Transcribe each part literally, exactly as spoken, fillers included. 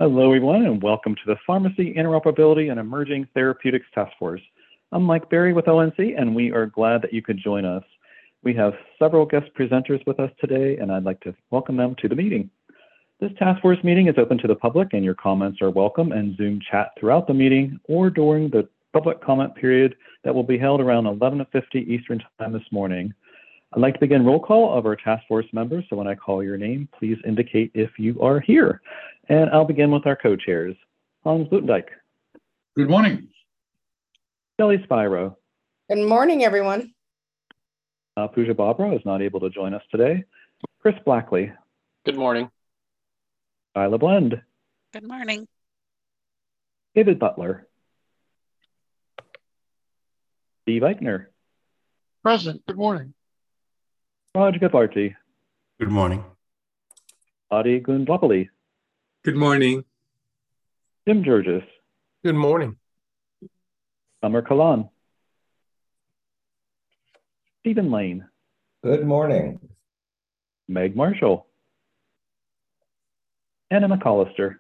Hello, everyone, and welcome to the Pharmacy Interoperability and Emerging Therapeutics Task Force. I'm Mike Berry with O N C, and we are glad that you could join us. We have several guest presenters with us today, and I'd like to welcome them to the meeting. This task force meeting is open to the public, and your comments are welcome in Zoom chat throughout the meeting or during the public comment period that will be held around eleven fifty Eastern Time this morning. I'd like to begin roll call of our task force members, so when I call your name, please indicate if you are here. And I'll begin with our co-chairs. Hans Blutendijk. Good morning. Shelley Spiro. Good morning, everyone. Uh, Pooja Babra is not able to join us today. Chris Blackley. Good morning. Isla Blend. Good morning. David Butler. Steve Eichner. Present. Good morning. Raj Gadlarti. Good morning. Adi Gundlapalli. Good morning. Jim Georges. Good morning. Summer Kalan. Stephen Lane. Good morning. Meg Marshall. Anna McAllister.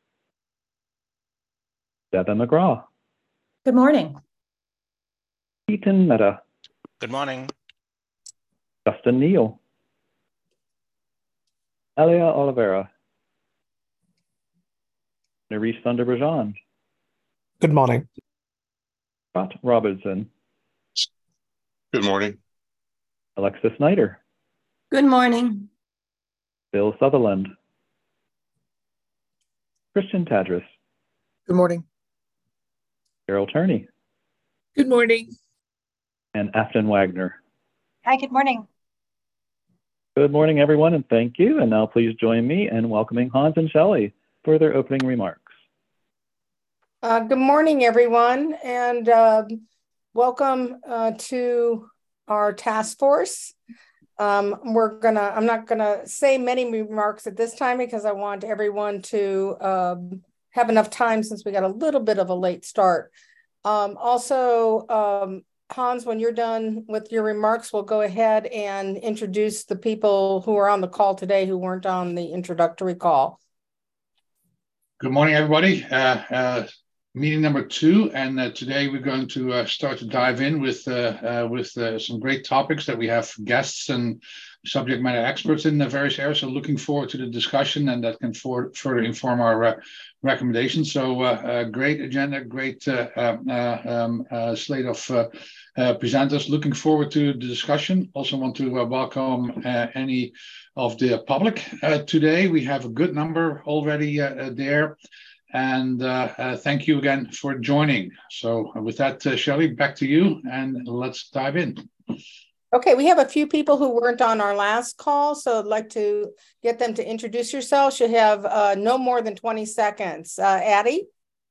Devin McGraw. Good morning. Ethan Mehta. Good morning. Justin Neal. Elia Oliveira. Naresh Sundarbrajan. Good morning. Scott Robinson. Good morning. Alexis Snyder. Good morning. Bill Sutherland. Christian Tadris. Good morning. Carol Turney. Good morning. And Afton Wagner. Hi, good morning. Good morning, everyone, and thank you. And now please join me in welcoming Hans and Shelley for their opening remarks. Uh, good morning, everyone, and uh, welcome uh, to our task force. Um, we're gonna, I'm not gonna say many remarks at this time because I want everyone to uh, have enough time since we got a little bit of a late start. Um, also, um, Hans, when you're done with your remarks, we'll go ahead and introduce the people who are on the call today who weren't on the introductory call. Good morning, everybody. Uh, uh, meeting number two, and uh, today we're going to uh, start to dive in with uh, uh, with uh, some great topics that we have guests and subject matter experts in the various areas. So looking forward to the discussion, and that can for, further inform our uh, recommendations. So uh, uh, great agenda, great uh, uh, um, uh, slate of uh, uh, presenters. Looking forward to the discussion. Also want to uh, welcome uh, any of the public uh, today. We have a good number already uh, there. And uh, uh, thank you again for joining. So with that, uh, Shelley, back to you, and let's dive in. Okay, we have a few people who weren't on our last call, so I'd like to get them to introduce yourselves. You have uh, no more than twenty seconds. Uh, Adi?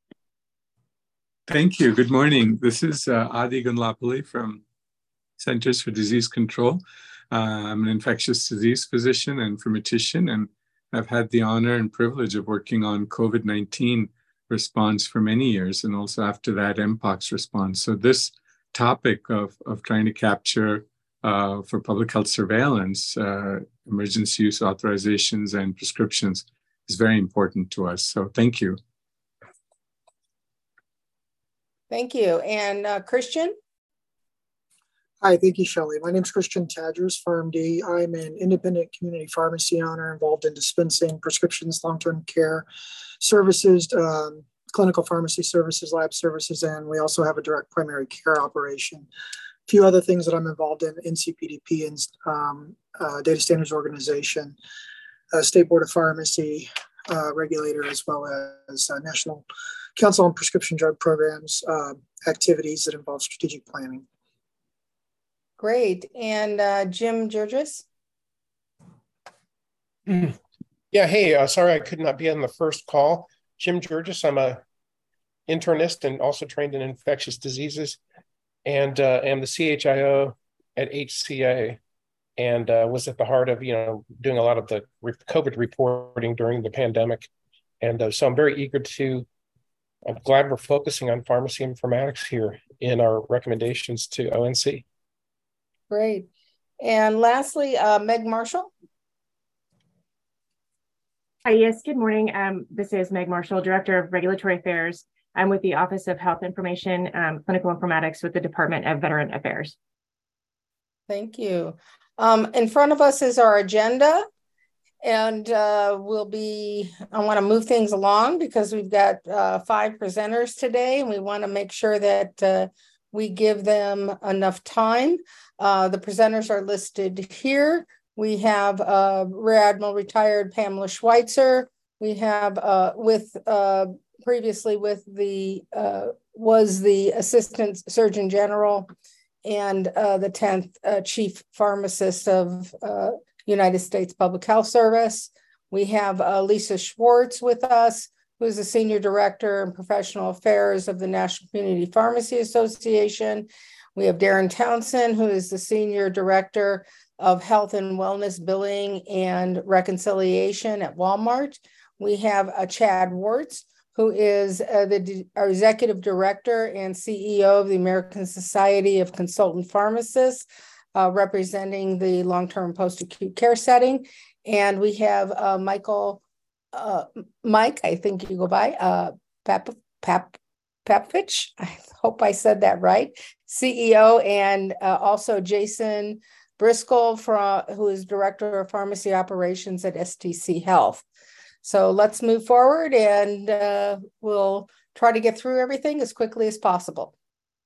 Thank you. Good morning. This is uh, Adi Gundlapalli from Centers for Disease Control. Uh, I'm an infectious disease physician and informatician, and I've had the honor and privilege of working on COVID nineteen response for many years, and also after that, Mpox response. So this topic of, of trying to capture uh, for public health surveillance, uh, emergency use authorizations and prescriptions is very important to us. So thank you. Thank you. And uh, Christian? Hi, thank you, Shelley. My name is Christian Tadris, PharmD. I'm an independent community pharmacy owner involved in dispensing prescriptions, long-term care services, um, clinical pharmacy services, lab services, and we also have a direct primary care operation. A few other things that I'm involved in, N C P D P and um, uh, Data Standards Organization, uh, State Board of Pharmacy uh, regulator, as well as uh, National Council on Prescription Drug Programs, uh, activities that involve strategic planning. Great. And uh, Jim Georges? Mm. Yeah, hey, uh, sorry I could not be on the first call. Jim Georges, I'm a internist and also trained in infectious diseases, and uh, am the C H I O at H C A, and uh, was at the heart of, you know, doing a lot of the COVID reporting during the pandemic. And uh, so I'm very eager to, I'm glad we're focusing on pharmacy informatics here in our recommendations to O N C. Great. And lastly, uh, Meg Marshall. Hi, yes, good morning. Um, this is Meg Marshall, Director of Regulatory Affairs. I'm with the Office of Health Information, um, Clinical Informatics with the Department of Veteran Affairs. Thank you. Um, in front of us is our agenda, and uh, we'll be, I want to move things along because we've got uh, five presenters today, and we want to make sure that uh, we give them enough time. Uh, the presenters are listed here. We have uh, Rear Admiral retired Pamela Schweitzer. We have uh, with uh, previously with the, uh, was the Assistant Surgeon General and uh, the tenth uh, Chief Pharmacist of uh, United States Public Health Service. We have uh, Lisa Schwartz with us, who is the Senior Director in Professional Affairs of the National Community Pharmacy Association. We have Darren Townsend, who is the Senior Director of Health and Wellness Billing and Reconciliation at Walmart. We have uh, Chad Wartz, who is uh, the our Executive Director and C E O of the American Society of Consultant Pharmacists, uh, representing the long-term post-acute care setting. And we have uh, Michael, uh, Mike, I think you go by, uh, Pap, Pap, Papvich, I hope I said that right, C E O, and uh, also Jason Briscoe, from, who is Director of Pharmacy Operations at S T C Health. So let's move forward, and uh, we'll try to get through everything as quickly as possible.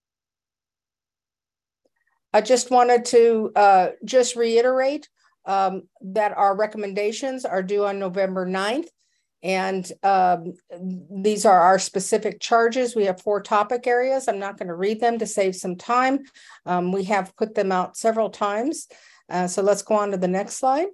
I just wanted to uh, just reiterate um, that our recommendations are due on November ninth. And um, these are our specific charges. We have four topic areas. I'm not going to read them to save some time. Um, we have put them out several times. Uh, so let's go on to the next slide.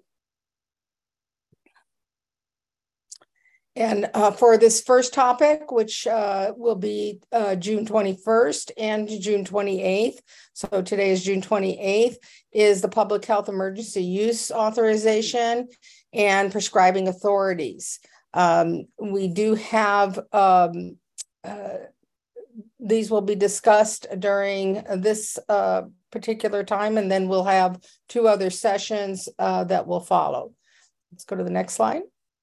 And uh, for this first topic, which uh, will be uh, June twenty-first and June twenty-eighth, so today is June twenty-eighth, is the Public Health Emergency Use Authorization and Prescribing Authorities. Um, we do have, um, uh, these will be discussed during this uh, particular time, and then we'll have two other sessions uh, that will follow. Let's go to the next slide.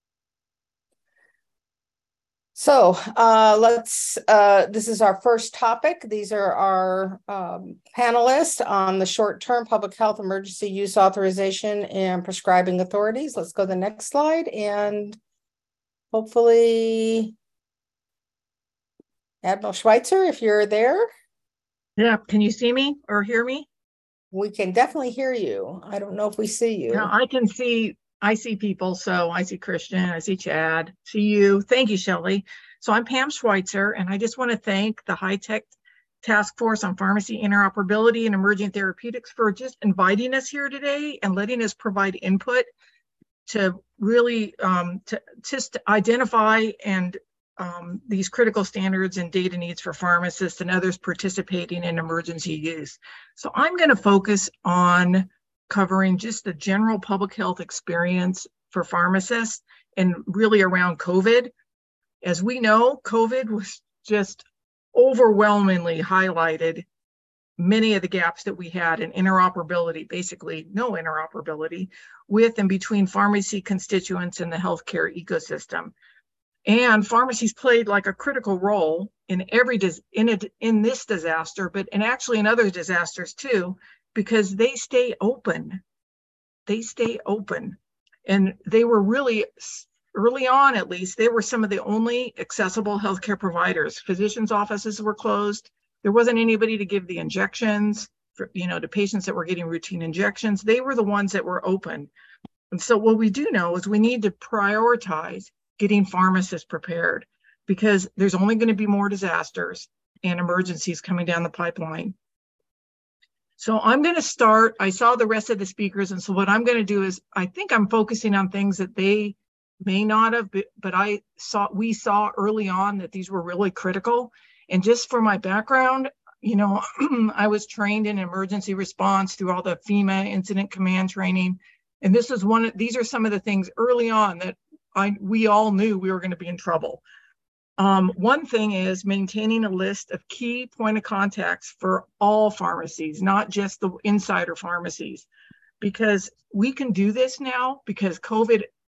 So uh, let's, uh, this is our first topic. These are our um, panelists on the short-term public health emergency use authorization and prescribing authorities. Let's go to the next slide, and hopefully Admiral Schweitzer, if you're there. Yeah, can you see me or hear me? We can definitely hear you. I don't know if we see you. No, I can see, I see people. So I see Christian, I see Chad, see you. Thank you, Shelley. So I'm Pam Schweitzer, and I just want to thank the High-Tech Task Force on Pharmacy Interoperability and Emerging Therapeutics for just inviting us here today and letting us provide input to really um, to just identify and um, these critical standards and data needs for pharmacists and others participating in emergency use. So I'm going to focus on covering just the general public health experience for pharmacists and really around COVID. As we know, COVID was just overwhelmingly highlighted many of the gaps that we had in interoperability, basically no interoperability with and between pharmacy constituents in the healthcare ecosystem. And pharmacies played like a critical role in every dis in a, in this disaster, but and actually in other disasters too, because they stay open. They stay open, and they were really early on, at least, they were some of the only accessible healthcare providers. Physicians' offices were closed. There wasn't anybody to give the injections for, you know, to patients that were getting routine injections. They were the ones that were open. And so what we do know is we need to prioritize getting pharmacists prepared, because there's only going to be more disasters and emergencies coming down the pipeline. So I'm going to start, I saw the rest of the speakers, and so what I'm going to do is, I think I'm focusing on things that they may not have, but I saw, we saw early on that these were really critical. And just for my background, you know, I was trained in emergency response through all the FEMA incident command training. And this is one of, these are some of the things early on that I, we all knew we were going to be in trouble. Um, one thing is maintaining a list of key point of contacts for all pharmacies, not just the insider pharmacies, because we can do this now because COVID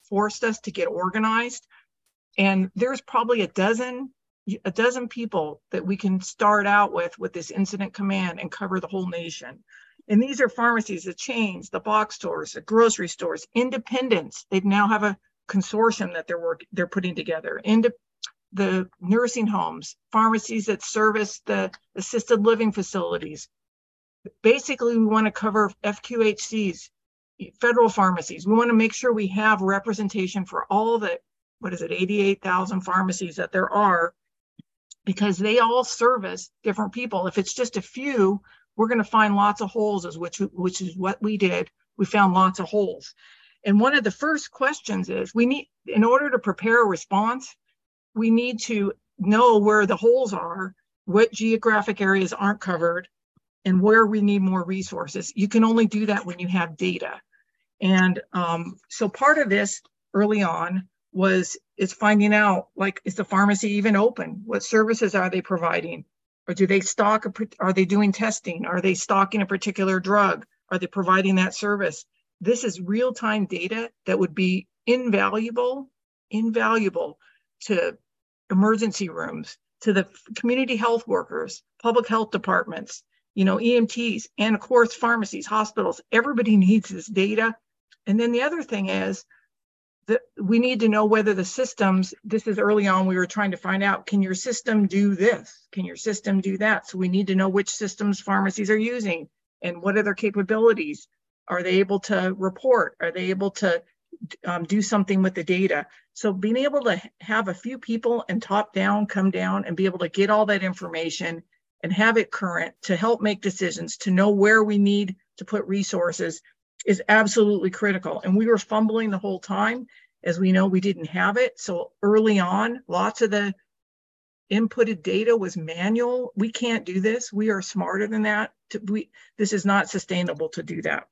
forced us to get organized. And there's probably a dozen, a dozen people that we can start out with with this incident command and cover the whole nation. And these are pharmacies, the chains, the box stores, the grocery stores, independents. They now have a consortium that they're working, they're putting together. Into the nursing homes, pharmacies that service the assisted living facilities. Basically, we want to cover F Q H Cs, federal pharmacies. We want to make sure we have representation for all the, what is it, eighty-eight thousand pharmacies that there are, because they all service different people. If it's just a few, we're going to find lots of holes, as which, which is what we did. We found lots of holes. And one of the first questions is, we need, in order to prepare a response, we need to know where the holes are, what geographic areas aren't covered, and where we need more resources. You can only do that when you have data. And um, so part of this early on was, is finding out, like, is the pharmacy even open? What services are they providing? Or do they stock, a, are they doing testing? Are they stocking a particular drug? Are they providing that service? This is real-time data that would be invaluable, invaluable to emergency rooms, to the community health workers, public health departments, you know, E M Ts, and of course, pharmacies, hospitals. Everybody needs this data. And then the other thing is that we need to know whether the systems, this is early on, we were trying to find out, can your system do this? Can your system do that? So we need to know which systems pharmacies are using and what are their capabilities. Are they able to report? Are they able to um, do something with the data? So being able to have a few people and top down come down and be able to get all that information and have it current to help make decisions, to know where we need to put resources is absolutely critical. And we were fumbling the whole time. As we know, we didn't have it. So early on, lots of the inputted data was manual. We can't do this. We are smarter than that. To, we, this is not sustainable to do that.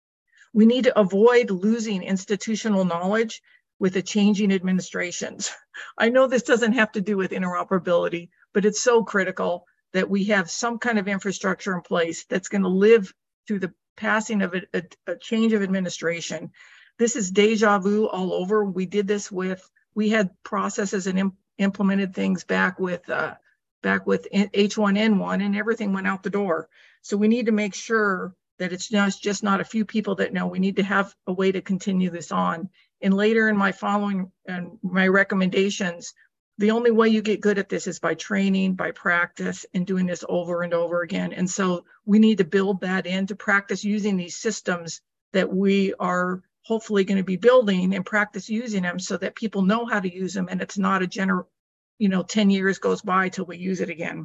We need to avoid losing institutional knowledge with the changing administrations. I know this doesn't have to do with interoperability, but it's so critical that we have some kind of infrastructure in place that's going to live through the passing of a, a, a change of administration. This is deja vu all over. We did this with, we had processes and imp, implemented things back with uh, back with H one N one, and everything went out the door. So we need to make sure that it's just, just not a few people that know. We need to have a way to continue this on. And later in my following and my recommendations, the only way you get good at this is by training, by practice, and doing this over and over again. And so we need to build that in to practice using these systems that we are hopefully going to be building, and practice using them so that people know how to use them. And it's not a general, you know, ten years goes by till we use it again.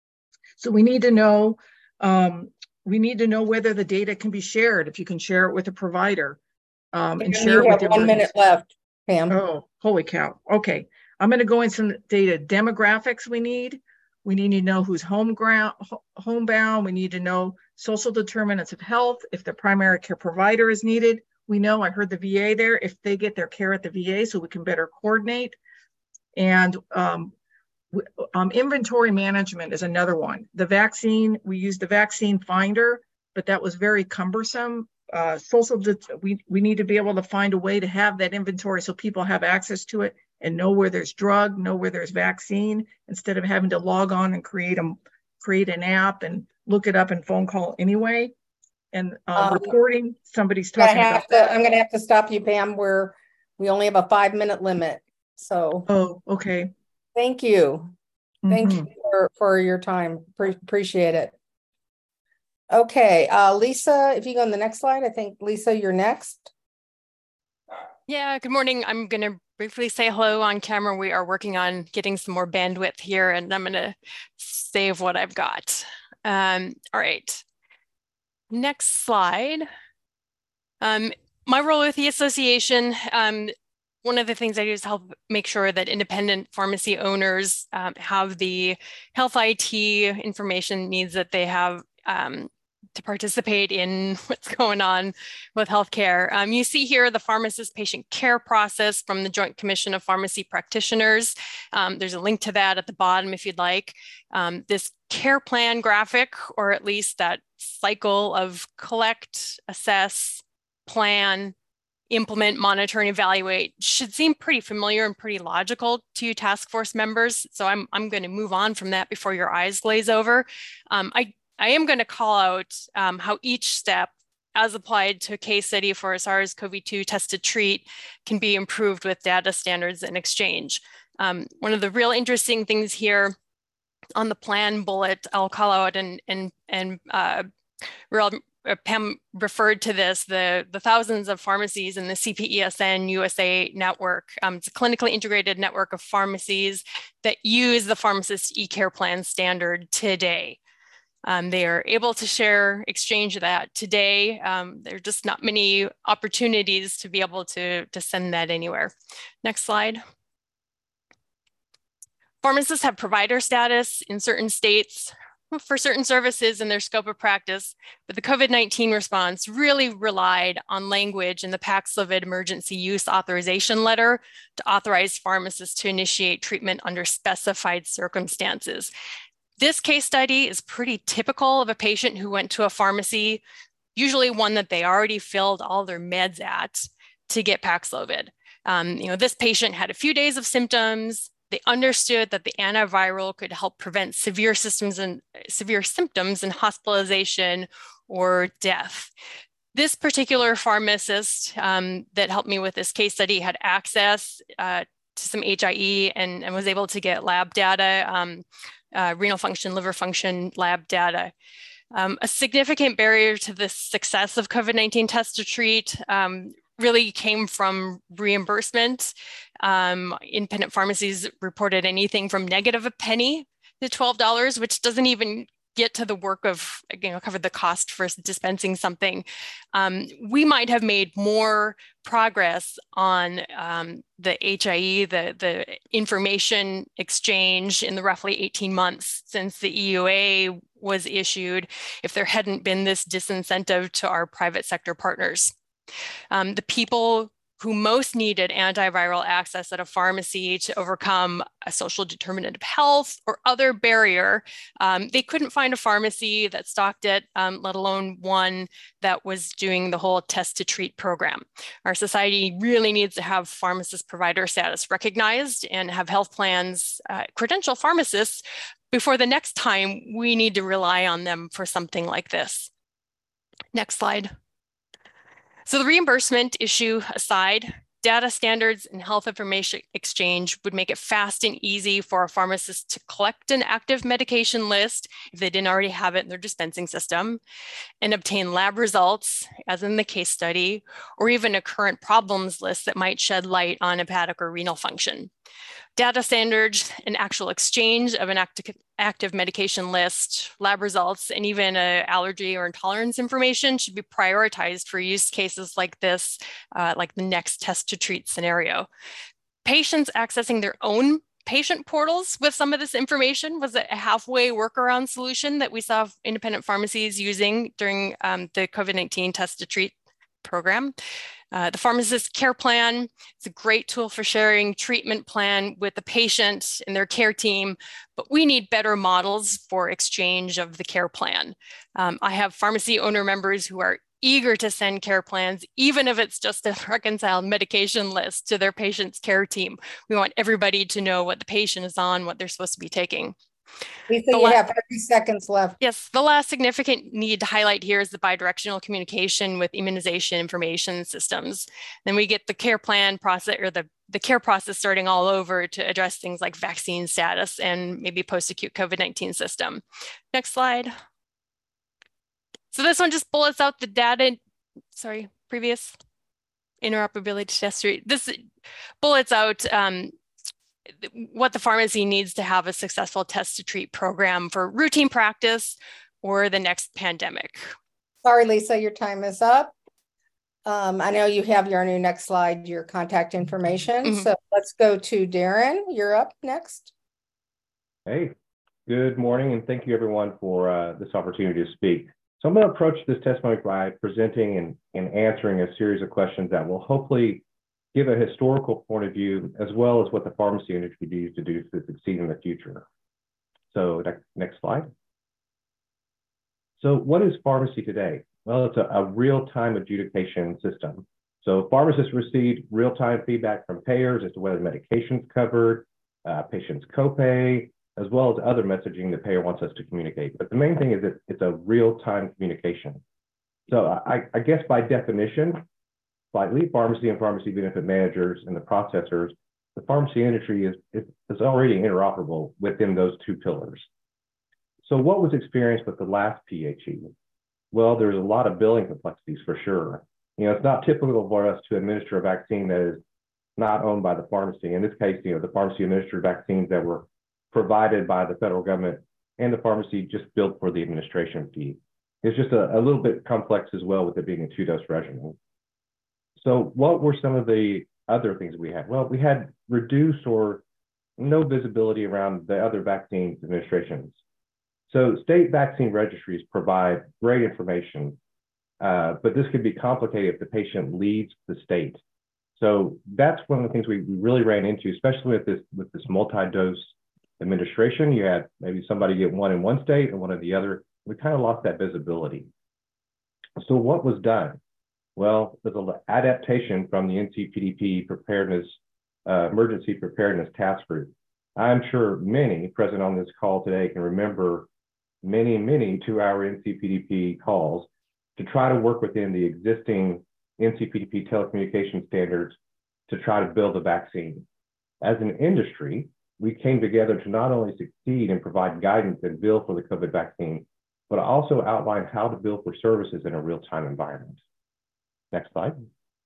So we need to know, um, we need to know whether the data can be shared, if you can share it with a provider. Um, and share it with your one minute left, Pam. Oh, holy cow. Okay. I'm going to go in some data demographics we need. We need to know who's home ground, homebound. We need to know social determinants of health. If the primary care provider is needed, we know, I heard the V A there, if they get their care at the V A, so we can better coordinate. And um, um, inventory management is another one. The vaccine, we used the vaccine finder, but that was very cumbersome. Uh, social, we, we need to be able to find a way to have that inventory so people have access to it and know where there's drug, know where there's vaccine, instead of having to log on and create a create an app and look it up and phone call anyway. And uh, um, reporting, somebody's talking about to, that. I'm going to have to stop you, Pam. We're we only have a five minute limit. So. Oh, okay. Thank you. Thank Mm-hmm. you for for your time. Pre appreciate it. Okay, uh, Lisa, if you go on the next slide, I think Lisa, you're next. Yeah, good morning. I'm going to briefly say hello on camera. We are working on getting some more bandwidth here, and I'm going to save what I've got. Um, all right. Next slide. Um, my role with the association, um, one of the things I do is help make sure that independent pharmacy owners um, have the health I T information needs that they have um, to participate in what's going on with healthcare. Um, you see here the pharmacist patient care process from the Joint Commission of Pharmacy Practitioners. Um, there's a link to that at the bottom if you'd like. Um, this care plan graphic, or at least that cycle of collect, assess, plan, implement, monitor, and evaluate should seem pretty familiar and pretty logical to you task force members. So I'm, I'm going to move on from that before your eyes glaze over. Um, I, I am going to call out um, how each step, as applied to a case study for a SARS C o V two test to treat, can be improved with data standards and exchange. Um, one of the real interesting things here on the plan bullet, I'll call out, and, and, and uh, real, uh, Pam referred to this, the, the thousands of pharmacies in the C P E S N U S A network. Um, it's a clinically integrated network of pharmacies that use the pharmacist e-care plan standard today. Um, they are able to share, exchange that today. Um, there are just not many opportunities to be able to, to send that anywhere. Next slide. Pharmacists have provider status in certain states for certain services in their scope of practice, but the COVID nineteen response really relied on language in the Paxlovid emergency use authorization letter to authorize pharmacists to initiate treatment under specified circumstances. This case study is pretty typical of a patient who went to a pharmacy, usually one that they already filled all their meds at, to get Paxlovid. Um, you know, this patient had a few days of symptoms. They understood that the antiviral could help prevent severe symptoms and severe symptoms and hospitalization or death. This particular pharmacist um, that helped me with this case study had access uh, to some H I E and, and was able to get lab data, um, uh, renal function, liver function lab data. Um, a significant barrier to the success of COVID nineteen test to treat um, really came from reimbursement. Um, independent pharmacies reported anything from negative a penny to twelve dollars, which doesn't even get to the work of, you know, cover the cost for dispensing something. Um, we might have made more progress on um, the H I E, the, the information exchange in the roughly eighteen months since the E U A was issued if there hadn't been this disincentive to our private sector partners. Um, the people who most needed antiviral access at a pharmacy to overcome a social determinant of health or other barrier, um, they couldn't find a pharmacy that stocked it, um, let alone one that was doing the whole test to treat program. Our society really needs to have pharmacist provider status recognized and have health plans uh, credential pharmacists before the next time we need to rely on them for something like this. Next slide. So the reimbursement issue aside, data standards and health information exchange would make it fast and easy for a pharmacist to collect an active medication list if they didn't already have it in their dispensing system, and obtain lab results, as in the case study, or even a current problems list that might shed light on hepatic or renal function. Data standards and actual exchange of an active, active medication list, lab results, and even uh, allergy or intolerance information should be prioritized for use cases like this, uh, like the next test to treat scenario. Patients accessing their own patient portals with some of this information was a halfway workaround solution that we saw independent pharmacies using during um, the COVID nineteen test to treat program. Uh, the pharmacist care plan is a great tool for sharing treatment plan with the patient and their care team, but we need better models for exchange of the care plan. Um, I have pharmacy owner members who are eager to send care plans, even if it's just a reconciled medication list to their patient's care team. We want everybody to know what the patient is on, what they're supposed to be taking. Lisa, you have thirty seconds left. Yes, the last significant need to highlight here is the bidirectional communication with immunization information systems. Then we get the care plan process or the, the care process starting all over to address things like vaccine status and maybe post-acute COVID nineteen system. Next slide. So this one just bullets out the data, sorry, previous interoperability test suite. This bullets out um, what the pharmacy needs to have a successful test to treat program for routine practice or the next pandemic. Sorry, Lisa, your time is up. Um, I know you have your new next slide, your contact information. Mm-hmm. So let's go to Darren. You're up next. Hey, good morning, and thank you everyone for uh, this opportunity to speak. So I'm going to approach this testimony by presenting and, and answering a series of questions that will hopefully give a historical point of view, as well as what the pharmacy industry needs to do to succeed in the future. So next slide. So what is pharmacy today? Well, it's a, a real-time adjudication system. So pharmacists received real-time feedback from payers as to whether medication's covered, uh, patients copay, as well as other messaging the payer wants us to communicate. But the main thing is that it's a real-time communication. So I, I guess by definition, slightly, pharmacy and pharmacy benefit managers and the processors, the pharmacy industry is, is, is already interoperable within those two pillars. So what was experienced with the last P H E? Well, there's a lot of billing complexities for sure. You know, it's not typical for us to administer a vaccine that is not owned by the pharmacy. In this case, you know, the pharmacy administered vaccines that were provided by the federal government and the pharmacy just billed for the administration fee. It's just a, a little bit complex as well with it being a two-dose regimen. So what were some of the other things we had? Well, we had reduced or no visibility around the other vaccine administrations. So state vaccine registries provide great information, uh, but this could be complicated if the patient leaves the state. So that's one of the things we, we really ran into, especially with this, with this multi-dose administration. You had maybe somebody get one in one state and one in the other. We kind of lost that visibility. So what was done? Well, there's an adaptation from the N C P D P preparedness, uh, emergency preparedness task group. I'm sure many present on this call today can remember many, many two-hour N C P D P calls to try to work within the existing N C P D P telecommunication standards to try to build a vaccine. As an industry, we came together to not only succeed and provide guidance and bill for the COVID vaccine, but also outline how to bill for services in a real-time environment. Next slide.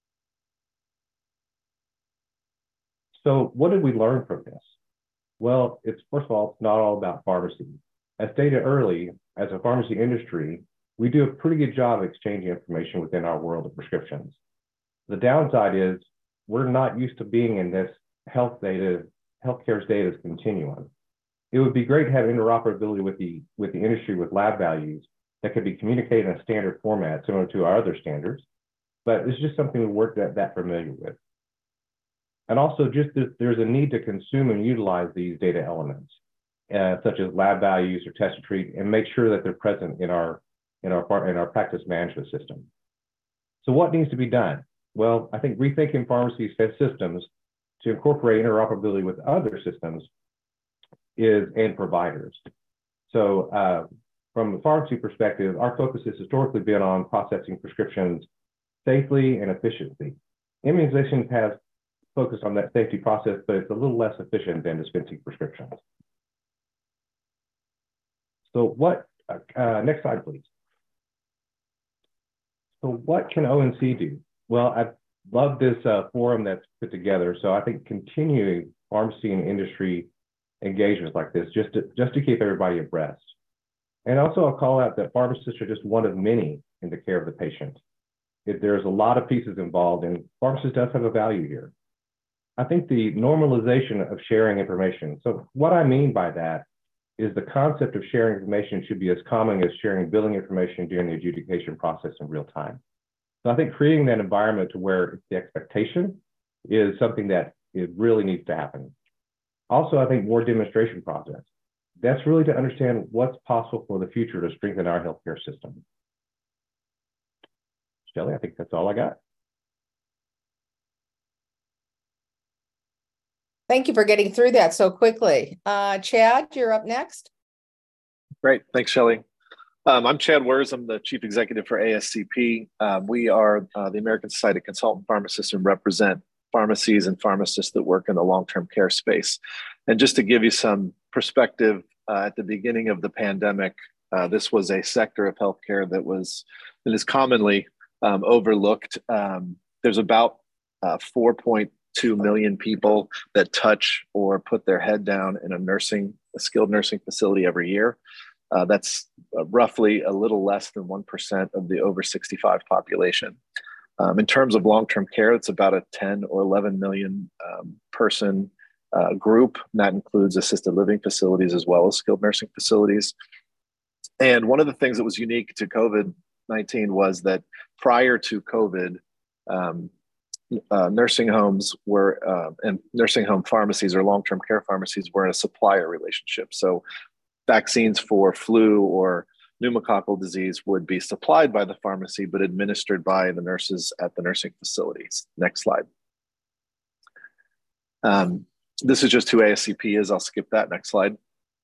So what did we learn from this? Well, it's first of all, it's not all about pharmacy. As stated early, as a pharmacy industry, we do a pretty good job of exchanging information within our world of prescriptions. The downside is we're not used to being in this health data, healthcare's data continuum. It would be great to have interoperability with the, with the industry with lab values that could be communicated in a standard format similar to our other standards, but it's just something we weren't that, that familiar with. And also just this, there's a need to consume and utilize these data elements, uh, such as lab values or test and treat, and make sure that they're present in our, in our, in our practice management system. So what needs to be done? Well, I think rethinking pharmacy systems to incorporate interoperability with other systems is and providers. So uh, from the pharmacy perspective, our focus has historically been on processing prescriptions safely and efficiently. Immunizations has focused on that safety process, but it's a little less efficient than dispensing prescriptions. So what, uh, next slide, please. So what can O N C do? Well, I love this uh, forum that's put together. So I think continuing pharmacy and industry engagements like this, just to, just to keep everybody abreast. And also I'll call out that pharmacists are just one of many in the care of the patient. If there's a lot of pieces involved, and pharmacists does have a value here. I think the normalization of sharing information. So what I mean by that is the concept of sharing information should be as common as sharing billing information during the adjudication process in real time. So I think creating that environment to where the expectation is something that it really needs to happen. Also, I think more demonstration process. That's really to understand what's possible for the future to strengthen our healthcare system. Shelley, I think that's all I got. Thank you for getting through that so quickly. Uh, Chad, you're up next. Great, thanks, Shelley. Um, I'm Chad Wurz. I'm the Chief Executive for A S C P. Um, we are uh, the American Society of Consultant Pharmacists and represent pharmacies and pharmacists that work in the long-term care space. And just to give you some perspective, uh, at the beginning of the pandemic, uh, this was a sector of healthcare that was that is commonly um, overlooked. Um, there's about uh, four point two million people that touch or put their head down in a nursing, a skilled nursing facility every year. Uh, that's uh, roughly a little less than one percent of the over sixty-five population. Um, in terms of long-term care, it's about a ten or eleven million um, person uh, group. And that includes assisted living facilities as well as skilled nursing facilities. And one of the things that was unique to COVID nineteen was that prior to COVID, um, uh, nursing homes were, uh, and nursing home pharmacies or long-term care pharmacies were in a supplier relationship. So vaccines for flu or pneumococcal disease would be supplied by the pharmacy, but administered by the nurses at the nursing facilities. Next slide. Um, this is just who A S C P is. I'll skip that. Next slide.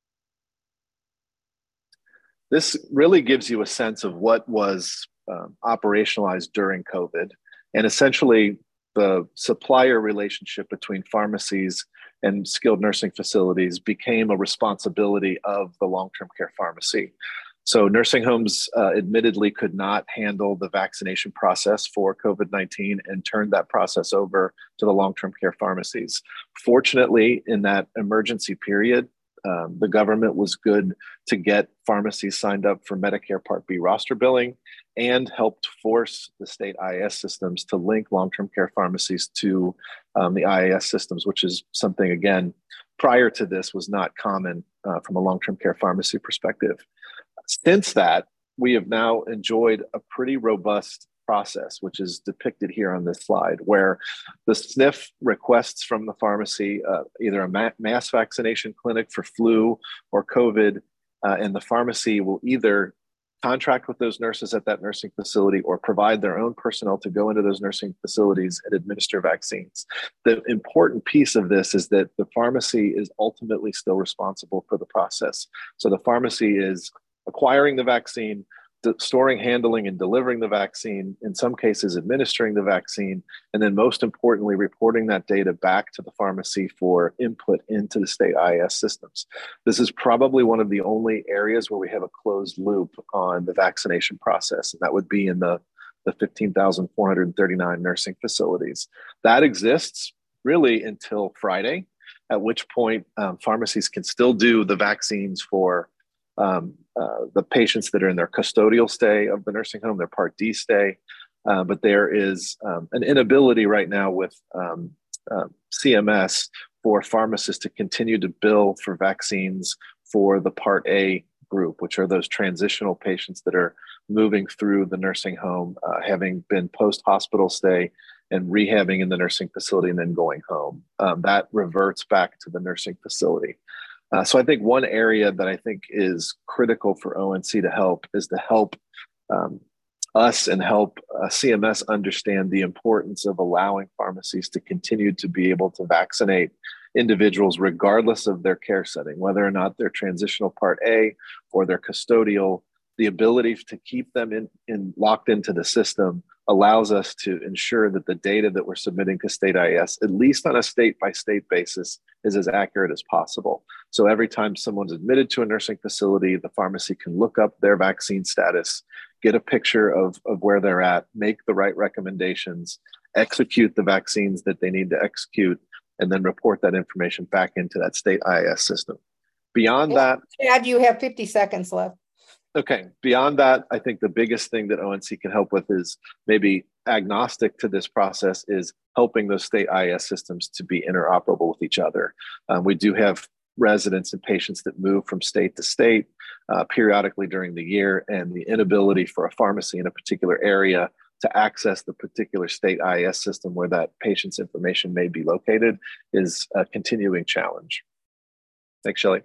This really gives you a sense of what was um, operationalized during COVID. And essentially, the supplier relationship between pharmacies and skilled nursing facilities became a responsibility of the long-term care pharmacy. So nursing homes uh, admittedly could not handle the vaccination process for COVID nineteen and turned that process over to the long-term care pharmacies. Fortunately, in that emergency period, um, the government was good to get pharmacies signed up for Medicare Part B roster billing and helped force the state I A S systems to link long-term care pharmacies to um, the I A S systems, which is something, again, prior to this was not common uh, from a long-term care pharmacy perspective. Since that, we have now enjoyed a pretty robust process, which is depicted here on this slide, where the S N F requests from the pharmacy uh, either a ma mass vaccination clinic for flu or COVID, uh, and the pharmacy will either contract with those nurses at that nursing facility or provide their own personnel to go into those nursing facilities and administer vaccines. The important piece of this is that the pharmacy is ultimately still responsible for the process. So the pharmacy is acquiring the vaccine, storing, handling, and delivering the vaccine, in some cases administering the vaccine, and then most importantly, reporting that data back to the pharmacy for input into the state I A S systems. This is probably one of the only areas where we have a closed loop on the vaccination process, and that would be in the, the fifteen thousand four hundred thirty-nine nursing facilities. That exists really until Friday, at which point um, pharmacies can still do the vaccines for Um, uh, the patients that are in their custodial stay of the nursing home, their Part D stay. Uh, but there is um, an inability right now with um, uh, C M S for pharmacists to continue to bill for vaccines for the Part A group, which are those transitional patients that are moving through the nursing home, uh, having been post-hospital stay and rehabbing in the nursing facility and then going home. Um, that reverts back to the nursing facility. Uh, so I think one area that I think is critical for O N C to help is to help um, us and help uh, C M S understand the importance of allowing pharmacies to continue to be able to vaccinate individuals regardless of their care setting, whether or not they're transitional Part A or they're custodial. The ability to keep them in, in locked into the system allows us to ensure that the data that we're submitting to state I A S, at least on a state by state basis, is as accurate as possible. So every time someone's admitted to a nursing facility, the pharmacy can look up their vaccine status, get a picture of, of where they're at, make the right recommendations, execute the vaccines that they need to execute, and then report that information back into that state I A S system. Beyond that, Chad, you have fifty seconds left. Okay, beyond that, I think the biggest thing that O N C can help with is maybe agnostic to this process is helping those state I A S systems to be interoperable with each other. Um, we do have residents and patients that move from state to state uh, periodically during the year, and the inability for a pharmacy in a particular area to access the particular state I A S system where that patient's information may be located is a continuing challenge. Thanks, Shelley.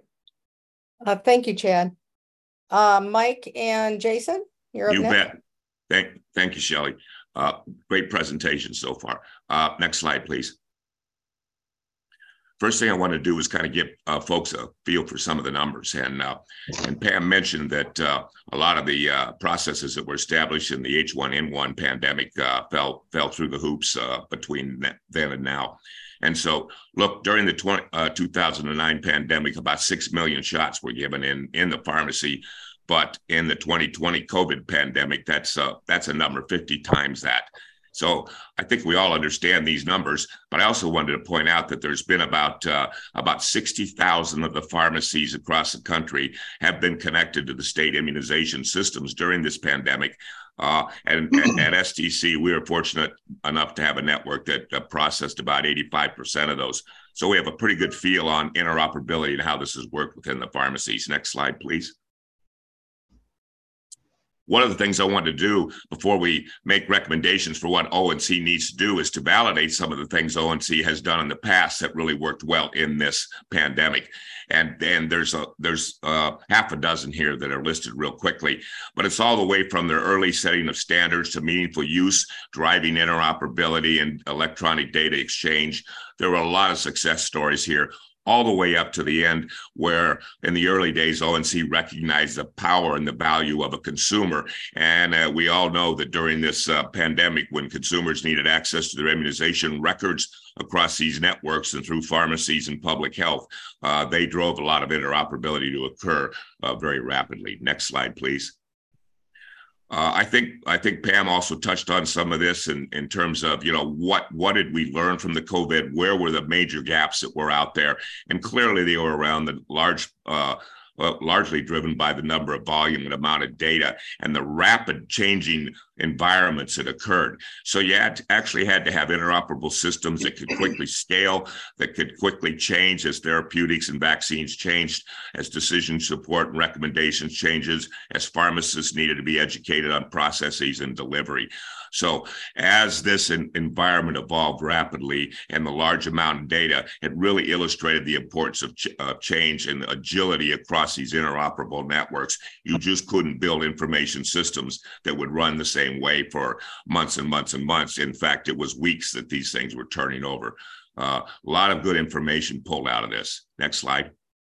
Uh, thank you, Chad. Uh, Mike and Jason, you're up you next. bet. Thank, thank you, Shelley. Uh, great presentation so far. Uh, next slide, please. First thing I want to do is kind of give uh, folks a feel for some of the numbers. And, uh, and Pam mentioned that uh, a lot of the uh, processes that were established in the H one N one pandemic uh, fell, fell through the hoops uh, between then and now. And so, look, during the twenty, uh, two thousand nine pandemic, about six million shots were given in, in the pharmacy. But in the twenty twenty COVID pandemic, that's, uh, that's a number fifty times that. So I think we all understand these numbers, but I also wanted to point out that there's been about uh, about sixty thousand of the pharmacies across the country have been connected to the state immunization systems during this pandemic. Uh, and at, at S T C, we were fortunate enough to have a network that uh, processed about eighty-five percent of those. So we have a pretty good feel on interoperability and how this has worked within the pharmacies. Next slide, please. one of the things I want to do before we make recommendations for what O N C needs to do is to validate some of the things O N C has done in the past that really worked well in this pandemic. And, and there's a there's uh, half a dozen here that are listed real quickly, but it's all the way from their early setting of standards to meaningful use, driving interoperability and electronic data exchange. There were a lot of success stories here, all the way up to the end where in the early days, O N C recognized the power and the value of a consumer. And uh, we all know that during this uh, pandemic, when consumers needed access to their immunization records across these networks and through pharmacies and public health, uh, they drove a lot of interoperability to occur uh, very rapidly. Next slide, please. Uh, I think I think Pam also touched on some of this in, in terms of, you know, what what did we learn from the COVID? Where were the major gaps that were out there? And clearly they were around the large, uh, well, largely driven by the number of volume and amount of data and the rapid changing environments that occurred. So you had to, actually had to have interoperable systems that could quickly scale, that could quickly change as therapeutics and vaccines changed, as decision support and recommendations changes, as pharmacists needed to be educated on processes and delivery. So as this in, environment evolved rapidly and the large amount of data, it really illustrated the importance of ch uh, change and agility across these interoperable networks. You just couldn't build information systems that would run the same way for months and months and months. In fact, it was weeks that these things were turning over. Uh, a lot of good information pulled out of this. Next slide.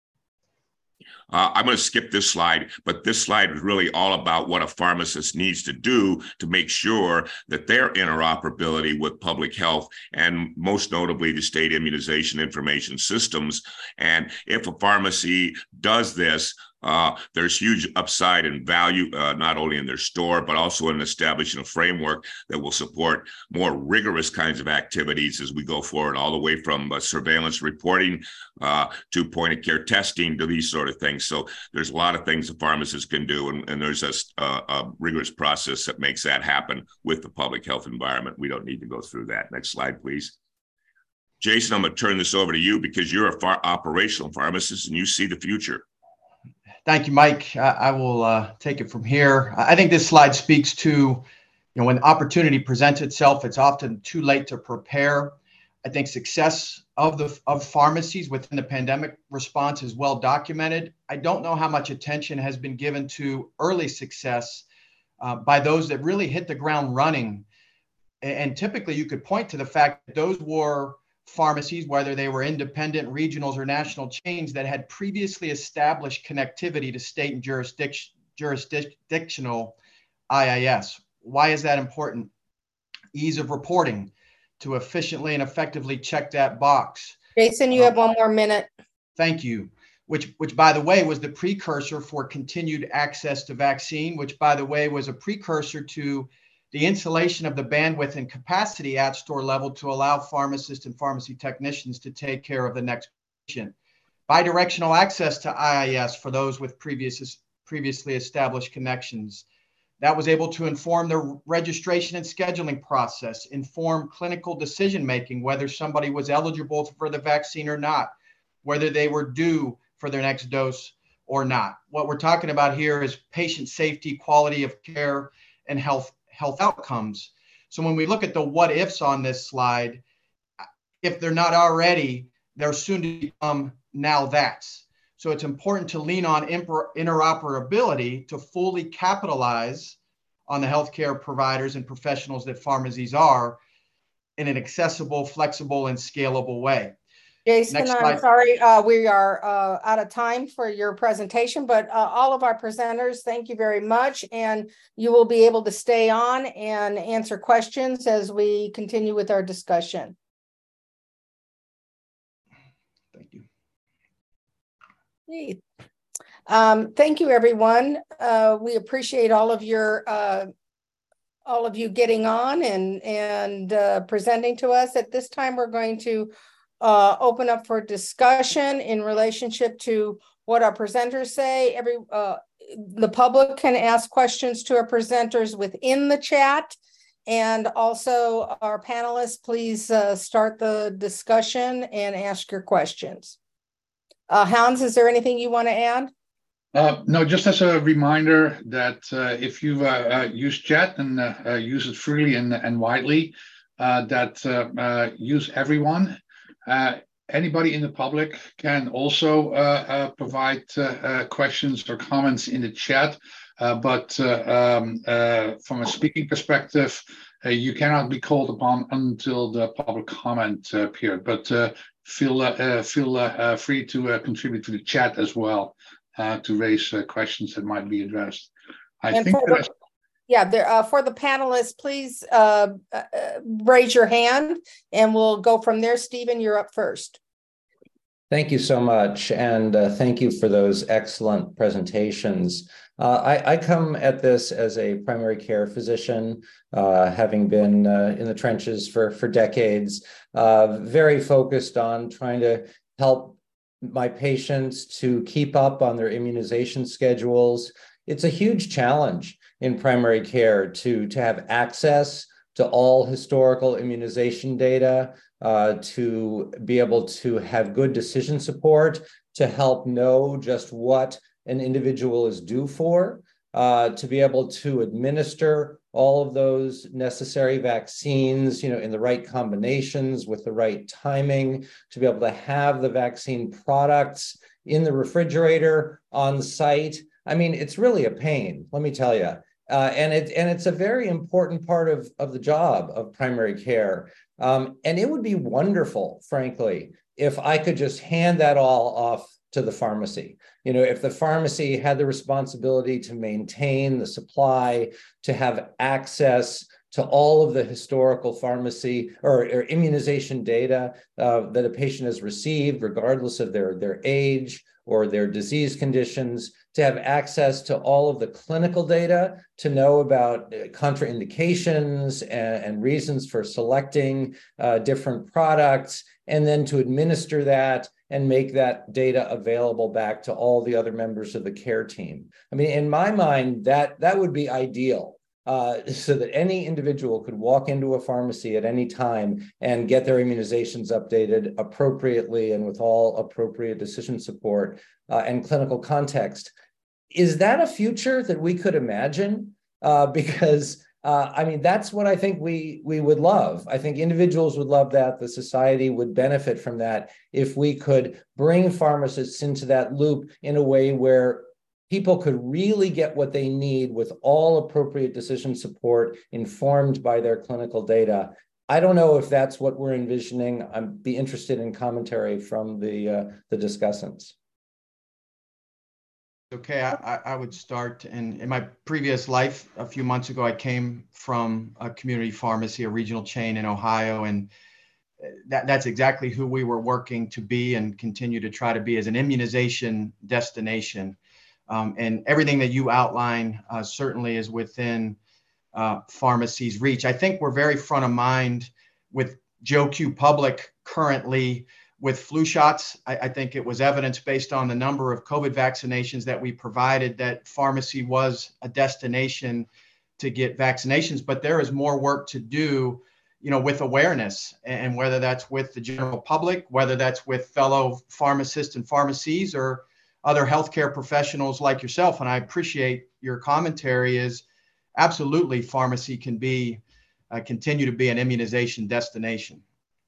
Uh, I'm going to skip this slide, but this slide is really all about what a pharmacist needs to do to make sure that their interoperability with public health and most notably the state immunization information systems. And if a pharmacy does this, Uh, there's huge upside and value, uh, not only in their store, but also in establishing a framework that will support more rigorous kinds of activities as we go forward, all the way from uh, surveillance reporting uh, to point of care testing to these sort of things. So there's a lot of things the pharmacist can do, and, and there's a, a, a rigorous process that makes that happen with the public health environment. We don't need to go through that. Next slide, please. Jason, I'm going to turn this over to you because you're a far operational pharmacist and you see the future. Thank you, Mike. I, I will uh, take it from here. I think this slide speaks to, you know, when opportunity presents itself, it's often too late to prepare. I think success of the of pharmacies within the pandemic response is well documented. I don't know how much attention has been given to early success uh, by those that really hit the ground running. And, and typically you could point to the fact that those were pharmacies, whether they were independent, regionals, or national chains, that had previously established connectivity to state and jurisdiction, jurisdictional I I S. Why is that important? Ease of reporting, to efficiently and effectively check that box. Jason, you um, have one more minute. Thank you. Which, which, by the way, was the precursor for continued access to vaccine, which, by the way, was a precursor to the installation of the bandwidth and capacity at store level to allow pharmacists and pharmacy technicians to take care of the next patient. Bidirectional access to I I S for those with previous, previously established connections. That was able to inform the registration and scheduling process, inform clinical decision-making, whether somebody was eligible for the vaccine or not, whether they were due for their next dose or not. What we're talking about here is patient safety, quality of care, and health health outcomes. So when we look at the what ifs on this slide, if they're not already, they're soon to become now that's. So it's important to lean on interoperability to fully capitalize on the healthcare providers and professionals that pharmacies are in an accessible, flexible, and scalable way. Jason, I'm sorry, uh, we are uh, out of time for your presentation, but uh, all of our presenters, thank you very much. And you will be able to stay on and answer questions as we continue with our discussion. Thank you. Hey. Um, thank you, everyone. Uh, we appreciate all of your, uh, all of you getting on and, and uh, presenting to us. At this time, we're going to Uh, open up for discussion in relationship to what our presenters say. Every uh, the public can ask questions to our presenters within the chat, and also our panelists, please uh, start the discussion and ask your questions. Uh, Hans, is there anything you want to add? Uh, no, just as a reminder that uh, if you uh, uh, use chat and uh, uh, use it freely and, and widely, uh, that uh, uh, use everyone. Uh, anybody in the public can also uh, uh, provide uh, uh, questions or comments in the chat, uh, but uh, um, uh, from a speaking perspective, uh, you cannot be called upon until the public comment uh, period. But uh, feel uh, uh, feel uh, uh, free to uh, contribute to the chat as well. Uh, to raise uh, questions that might be addressed. I and think for the, yeah, there, uh, for the panelists, please uh, uh, raise your hand and we'll go from there. Stephen, you're up first. Thank you so much. And uh, thank you for those excellent presentations. Uh, I, I come at this as a primary care physician, uh, having been uh, in the trenches for, for decades, uh, very focused on trying to help my patients to keep up on their immunization schedules. It's a huge challenge in primary care to, to have access to all historical immunization data, uh, to be able to have good decision support, to help know just what an individual is due for, uh, to be able to administer all of those necessary vaccines, you know, in the right combinations with the right timing, to be able to have the vaccine products in the refrigerator on site. I mean, it's really a pain, let me tell you. Uh, and, it, and it's a very important part of, of the job of primary care. Um, and it would be wonderful, frankly, if I could just hand that all off to the pharmacy. You know, if the pharmacy had the responsibility to maintain the supply, to have access to all of the historical pharmacy or, or immunization data uh, that a patient has received, regardless of their, their age or their disease conditions, to have access to all of the clinical data, to know about contraindications and, and reasons for selecting uh, different products, and then to administer that and make that data available back to all the other members of the care team. I mean, in my mind, that, that would be ideal, uh, so that any individual could walk into a pharmacy at any time and get their immunizations updated appropriately and with all appropriate decision support uh, and clinical context. Is that a future that we could imagine? Uh, because Uh, I mean, that's what I think we we would love. I think individuals would love that. The society would benefit from that if we could bring pharmacists into that loop in a way where people could really get what they need with all appropriate decision support informed by their clinical data. I don't know if that's what we're envisioning. I'd be interested in commentary from the, uh, the discussants. Okay, I, I would start. And in my previous life, a few months ago, I came from a community pharmacy, a regional chain in Ohio, and that, that's exactly who we were working to be and continue to try to be as an immunization destination. Um, and everything that you outline uh, certainly is within uh, pharmacy's reach. I think we're very front of mind with Joe Q Public currently with flu shots. I, I think it was evidence based on the number of COVID vaccinations that we provided that pharmacy was a destination to get vaccinations, but there is more work to do, you know, with awareness, and whether that's with the general public, whether that's with fellow pharmacists and pharmacies or other healthcare professionals like yourself. And I appreciate your commentary is absolutely pharmacy can be, uh, continue to be an immunization destination.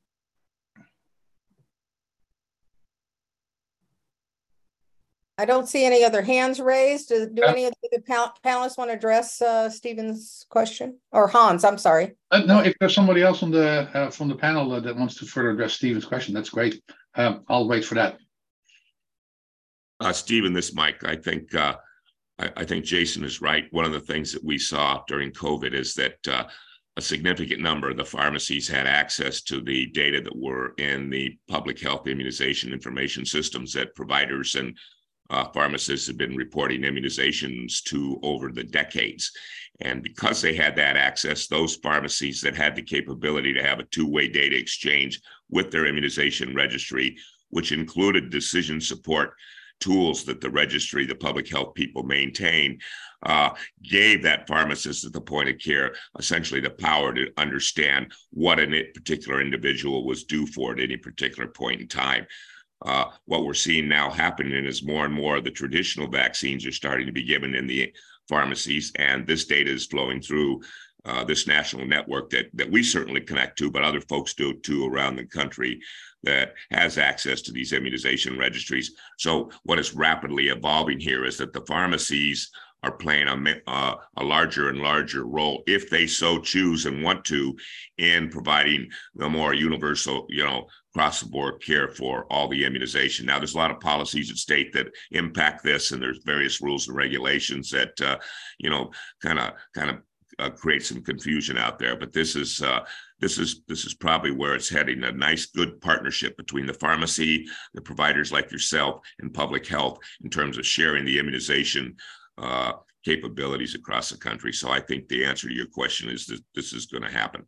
I don't see any other hands raised. Do, do any of the panelists want to address uh, Stephen's question? Or Hans, I'm sorry. Uh, no, if there's somebody else on the uh, from the panel uh, that wants to further address Stephen's question, that's great. Um, I'll wait for that. Uh, Stephen, this is Mike. I think uh, I, I think Jason is right. One of the things that we saw during COVID is that uh, a significant number of the pharmacies had access to the data that were in the public health immunization information systems that providers and Uh, pharmacists have been reporting immunizations to over the decades. And because they had that access, those pharmacies that had the capability to have a two-way data exchange with their immunization registry, which included decision support tools that the registry, the public health people maintain, uh, gave that pharmacist at the point of care essentially the power to understand what a particular individual was due for at any particular point in time. uh, what we're seeing now happening is more and more of the traditional vaccines are starting to be given in the pharmacies, and this data is flowing through uh, this national network that, that we certainly connect to, but other folks do too around the country that has access to these immunization registries. So what is rapidly evolving here is that the pharmacies are playing a, uh, a larger and larger role, if they so choose and want to, in providing the more universal, you know, across-the-board care for all the immunization. Now, there's a lot of policies at state that impact this, and there's various rules and regulations that, uh, you know, kind of kind of uh, create some confusion out there. But this is uh, this is this is probably where it's heading. A nice, good partnership between the pharmacy, the providers like yourself, and public health in terms of sharing the immunization uh, capabilities across the country. So I think the answer to your question is that this is going to happen.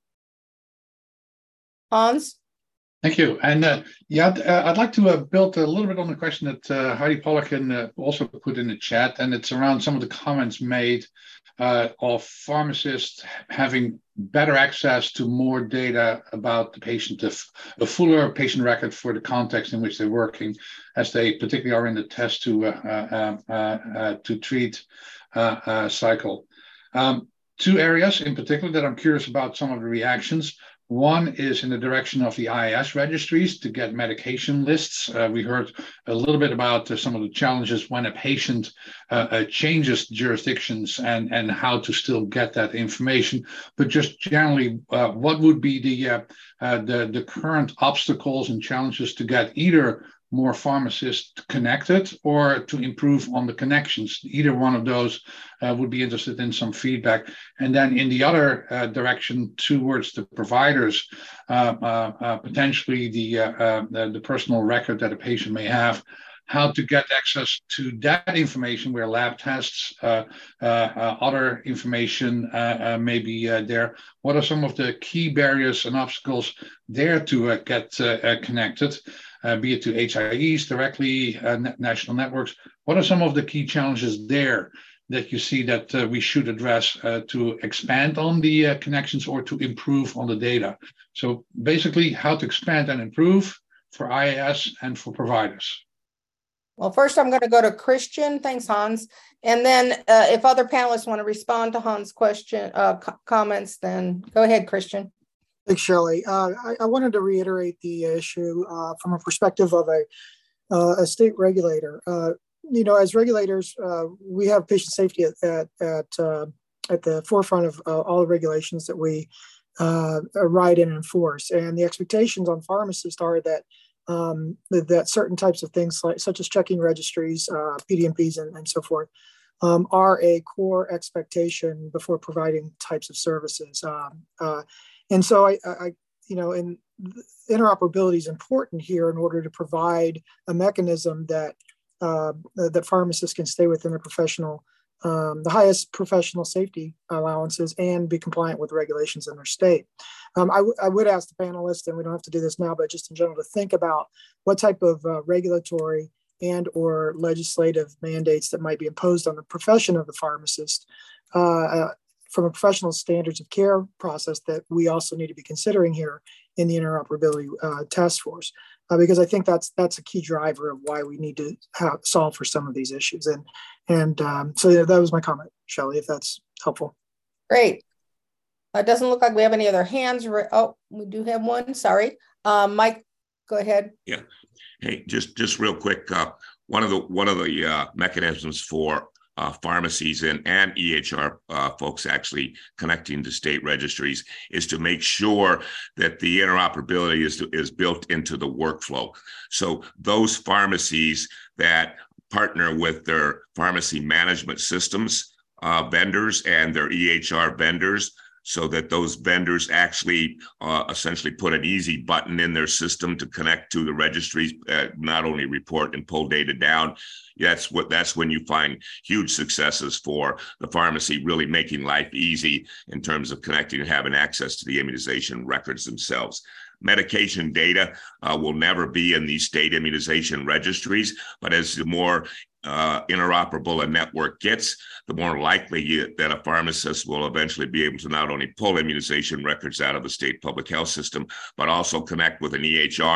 Hans? Thank you. And uh, yeah, uh, I'd like to uh, build a little bit on the question that uh, Heidi Pollocken uh, also put in the chat, and it's around some of the comments made uh, of pharmacists having better access to more data about the patient, a, a fuller patient record for the context in which they're working, as they particularly are in the test to uh, uh, uh, uh, to treat uh, uh, cycle. Um, two areas in particular that I'm curious about some of the reactions. One is in the direction of the I A S registries to get medication lists. Uh, we heard a little bit about uh, some of the challenges when a patient uh, uh, changes jurisdictions and, and how to still get that information. But just generally, uh, what would be the, uh, uh, the, the current obstacles and challenges to get either more pharmacists connected or to improve on the connections? Either one of those uh, would be interested in some feedback. And then in the other uh, direction towards the providers, uh, uh, uh, potentially the, uh, uh, the, the personal record that a patient may have, how to get access to that information where lab tests, uh, uh, uh, other information uh, uh, may be uh, there. What are some of the key barriers and obstacles there to uh, get uh, uh, connected? Uh, be it to H I Es directly, uh, national networks. What are some of the key challenges there that you see that uh, we should address uh, to expand on the uh, connections or to improve on the data? So basically, how to expand and improve for I A S and for providers. Well, first I'm going to go to Christian. Thanks, Hans. And then uh, if other panelists want to respond to Hans' question, uh, co comments, then go ahead, Christian. Thanks, Shelley. Uh, I, I wanted to reiterate the issue uh, from a perspective of a, uh, a state regulator. Uh, you know, as regulators, uh, we have patient safety at at at, uh, at the forefront of uh, all the regulations that we uh, write and enforce. And the expectations on pharmacists are that um, that, that certain types of things, like such as checking registries, uh, P D M Ps, and, and so forth, um, are a core expectation before providing types of services. Um, uh, And so I, I, you know, and interoperability is important here in order to provide a mechanism that uh, that pharmacists can stay within their professional, um, the highest professional safety allowances and be compliant with regulations in their state. Um, I, I would ask the panelists, and we don't have to do this now, but just in general, to think about what type of uh, regulatory and or legislative mandates that might be imposed on the profession of the pharmacist uh, from a professional standards of care process that we also need to be considering here in the interoperability uh, task force, uh, because I think that's that's a key driver of why we need to have, solve for some of these issues. And and um, so yeah, that was my comment, Shelley, if that's helpful. Great. It uh, doesn't look like we have any other hands. Oh, we do have one. Sorry, um, Mike, go ahead. Yeah. Hey, just just real quick. Uh, one of the one of the uh, mechanisms for Uh, pharmacies and, and E H R uh, folks actually connecting to state registries is to make sure that the interoperability is, is built into the workflow. So those pharmacies that partner with their pharmacy management systems uh, vendors and their E H R vendors, so that those vendors actually uh, essentially put an easy button in their system to connect to the registries, uh, not only report and pull data down. That's what that's when you find huge successes for the pharmacy, really making life easy in terms of connecting and having access to the immunization records themselves. Medication data uh, will never be in these state immunization registries, but as the more uh, interoperable a network gets, the more likely you, that a pharmacist will eventually be able to not only pull immunization records out of the state public health system, but also connect with an E H R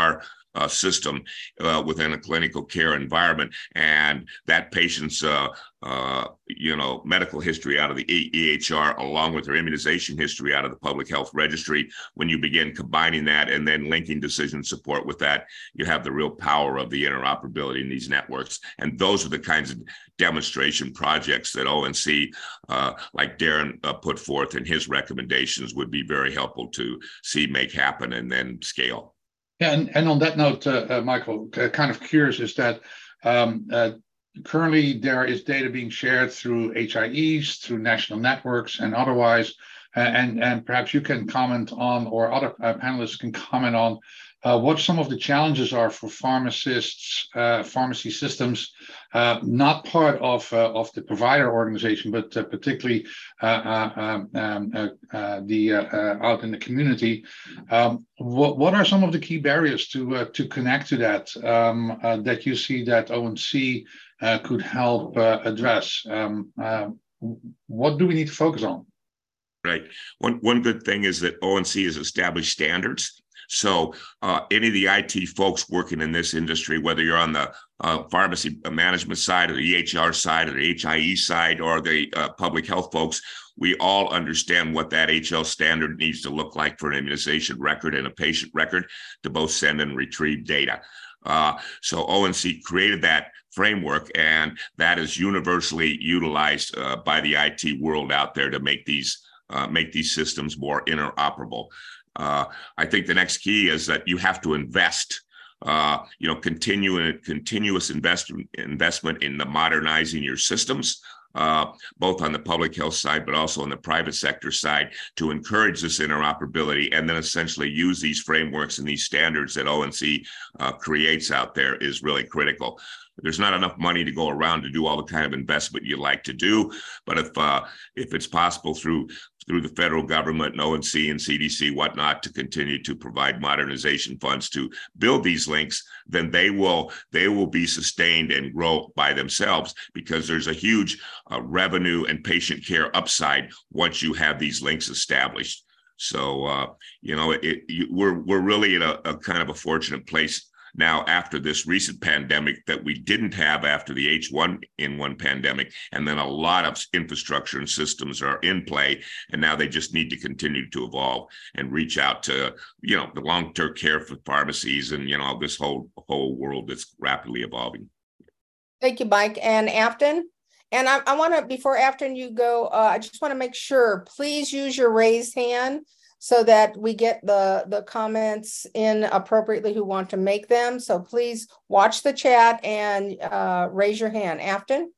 uh, system uh, within a clinical care environment, and that patient's uh, uh, you know, medical history out of the E H R, along with their immunization history out of the public health registry. When you begin combining that and then linking decision support with that, you have the real power of the interoperability in these networks. And those are the kinds of demonstration projects that O N C, uh, like Darren uh, put forth in his recommendations, would be very helpful to see make happen and then scale. Yeah, and, and on that note, uh, uh, Michael, uh, kind of curious is that um, uh, currently there is data being shared through H I Es, through national networks and otherwise, uh, and, and perhaps you can comment on, or other uh, panelists can comment on, uh, what some of the challenges are for pharmacists, uh, pharmacy systems, uh, not part of, uh, of the provider organization, but uh, particularly uh, uh, um, uh, uh, the uh, uh, out in the community. Um, what, what are some of the key barriers to, uh, to connect to that, um, uh, that you see that O N C Uh, could help uh, address? Um, uh, what do we need to focus on? Right. One, one good thing is that O N C has established standards. So uh, any of the I T folks working in this industry, whether you're on the uh, pharmacy management side or the E H R side or the H I E side or the uh, public health folks, we all understand what that H L standard needs to look like for an immunization record and a patient record to both send and retrieve data. Uh, so O N C created that framework, and that is universally utilized uh, by the I T world out there to make these uh, make these systems more interoperable. Uh, I think the next key is that you have to invest, uh, you know, continue continuous investment investment in the modernizing your systems, uh, both on the public health side, but also on the private sector side, to encourage this interoperability, and then essentially use these frameworks and these standards that O N C uh, creates out there is really critical. There's not enough money to go around to do all the kind of investment you like to do, but if uh, if it's possible through through the federal government and O N C and C D C, whatnot, to continue to provide modernization funds to build these links, then they will they will be sustained and grow by themselves, because there's a huge uh, revenue and patient care upside once you have these links established. So uh, you know, it, it, we're we're really in a, a kind of a fortunate place now after this recent pandemic that we didn't have after the H one N one pandemic. And then a lot of infrastructure and systems are in play, and now they just need to continue to evolve and reach out to, you know, the long-term care for pharmacies and, you know, this whole whole world that's rapidly evolving. Thank you, Mike. And Afton? And I, I want to, before Afton you go, uh, I just want to make sure, please use your raised hand so that we get the, the comments in appropriately who want to make them. So please watch the chat and uh, raise your hand. Afton?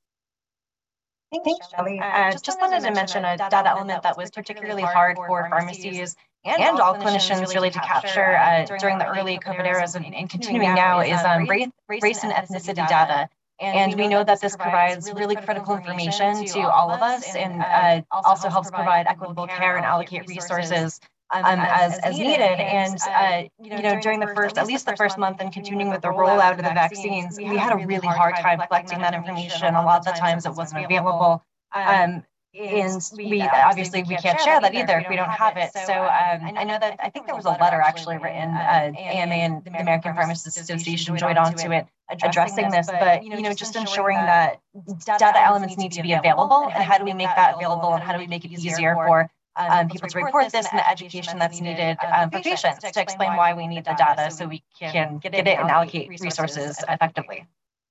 Thanks, Shelley. Uh, just wanted to mention a data element that was particularly hard for pharmacies and all clinicians really to capture uh, during the early COVID eras and, and continuing now is um, race, race and ethnicity data. And we know that this provides really critical information to all of us, and uh, also helps provide equitable care and allocate resources um, as, as needed. And, uh, you know, during the first, at least the first month and continuing with the rollout of the vaccines, we had a really hard time collecting that information. A lot of the times it wasn't available. Um, And we obviously we can't share that either if we don't have it. So um, I know that I think there was a letter actually written, uh, A M A and the American Pharmacists Association joined onto it addressing this. But you know, just ensuring that data elements need to be available, and how do we make that available, and how do we make it easier for um, people to report this, and the education that's needed um, for patients to explain why we need the data so we can get it and allocate resources effectively.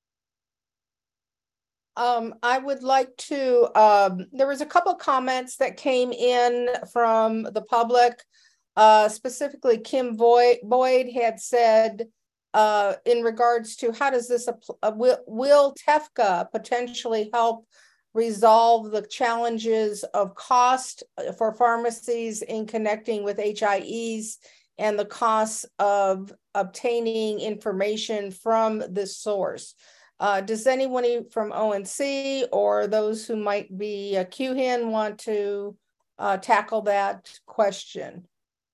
Um, I would like to, um, there was a couple comments that came in from the public, uh, specifically Kim Boyd, Boyd had said uh, in regards to how does this, uh, will, will TEFCA potentially help resolve the challenges of cost for pharmacies in connecting with H I Es and the costs of obtaining information from this source? Uh, does anyone from O N C or those who might be a Q H I N want to uh, tackle that question?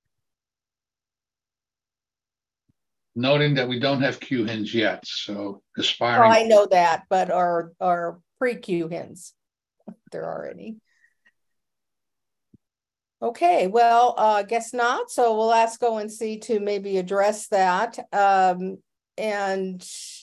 Noting that we don't have Q H I Ns yet, so aspiring. Well, I know that, but our, our pre-Q H I Ns, if there are any. Okay, well, I uh, guess not. So we'll ask O N C to maybe address that. Um, and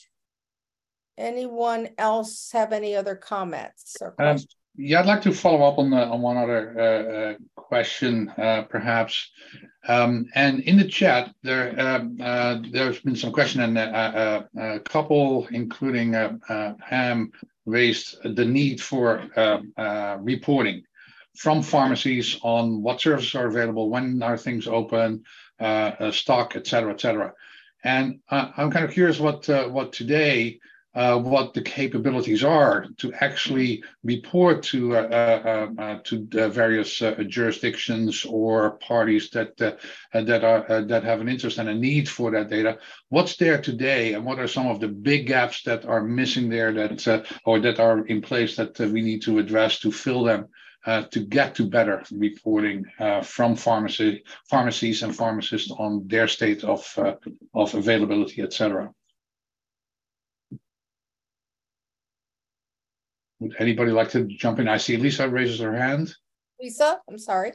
anyone else have any other comments or questions? Um, yeah, I'd like to follow up on the, on one other uh, uh, question, uh, perhaps. Um, and in the chat, there um, uh, there's been some question, and uh, uh, a couple, including uh, uh, Pam, raised the need for uh, uh, reporting from pharmacies on what services are available, when are things open, uh, uh, stock, et cetera, et cetera. And uh, I'm kind of curious what uh, what today. Uh, what the capabilities are to actually report to uh, uh, uh, to uh, various uh, jurisdictions or parties that uh, that are uh, that have an interest and a need for that data. What's there today, and what are some of the big gaps that are missing there that uh, or that are in place that uh, we need to address to fill them uh, to get to better reporting uh, from pharmacy pharmacies and pharmacists on their state of uh, of availability, et cetera. Would anybody like to jump in? I see Lisa raises her hand. Lisa, I'm sorry.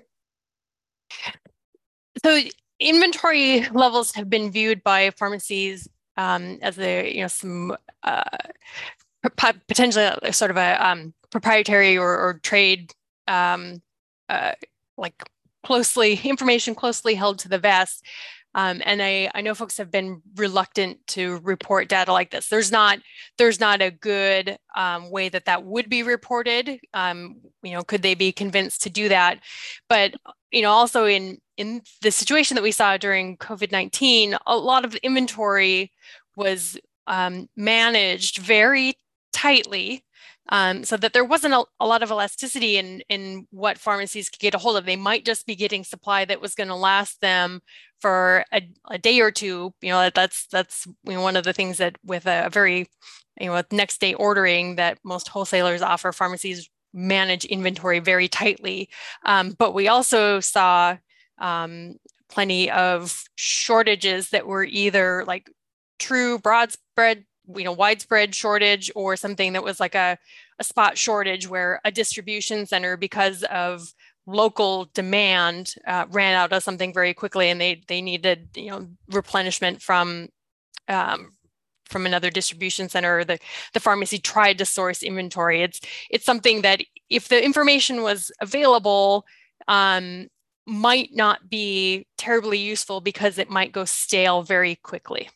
So inventory levels have been viewed by pharmacies um, as a, you know, some uh, potentially sort of a um, proprietary or, or trade, um, uh, like closely, information closely held to the vest. Um, and I, I know folks have been reluctant to report data like this. There's not there's not a good um, way that that would be reported. Um, you know, could they be convinced to do that? But you know, also in in the situation that we saw during COVID nineteen, a lot of inventory was um, managed very tightly. Um, so that there wasn't a, a lot of elasticity in, in what pharmacies could get a hold of. They might just be getting supply that was going to last them for a, a day or two. You know, that's that's you know, one of the things that with a, a very, you know, with next day ordering that most wholesalers offer, pharmacies manage inventory very tightly. Um, but we also saw um, plenty of shortages that were either like true broad spread, you know, widespread shortage, or something that was like a, a spot shortage where a distribution center, because of local demand, uh, ran out of something very quickly, and they they needed, you know, replenishment from um, from another distribution center. The the pharmacy tried to source inventory. It's it's something that if the information was available, um, might not be terribly useful because it might go stale very quickly.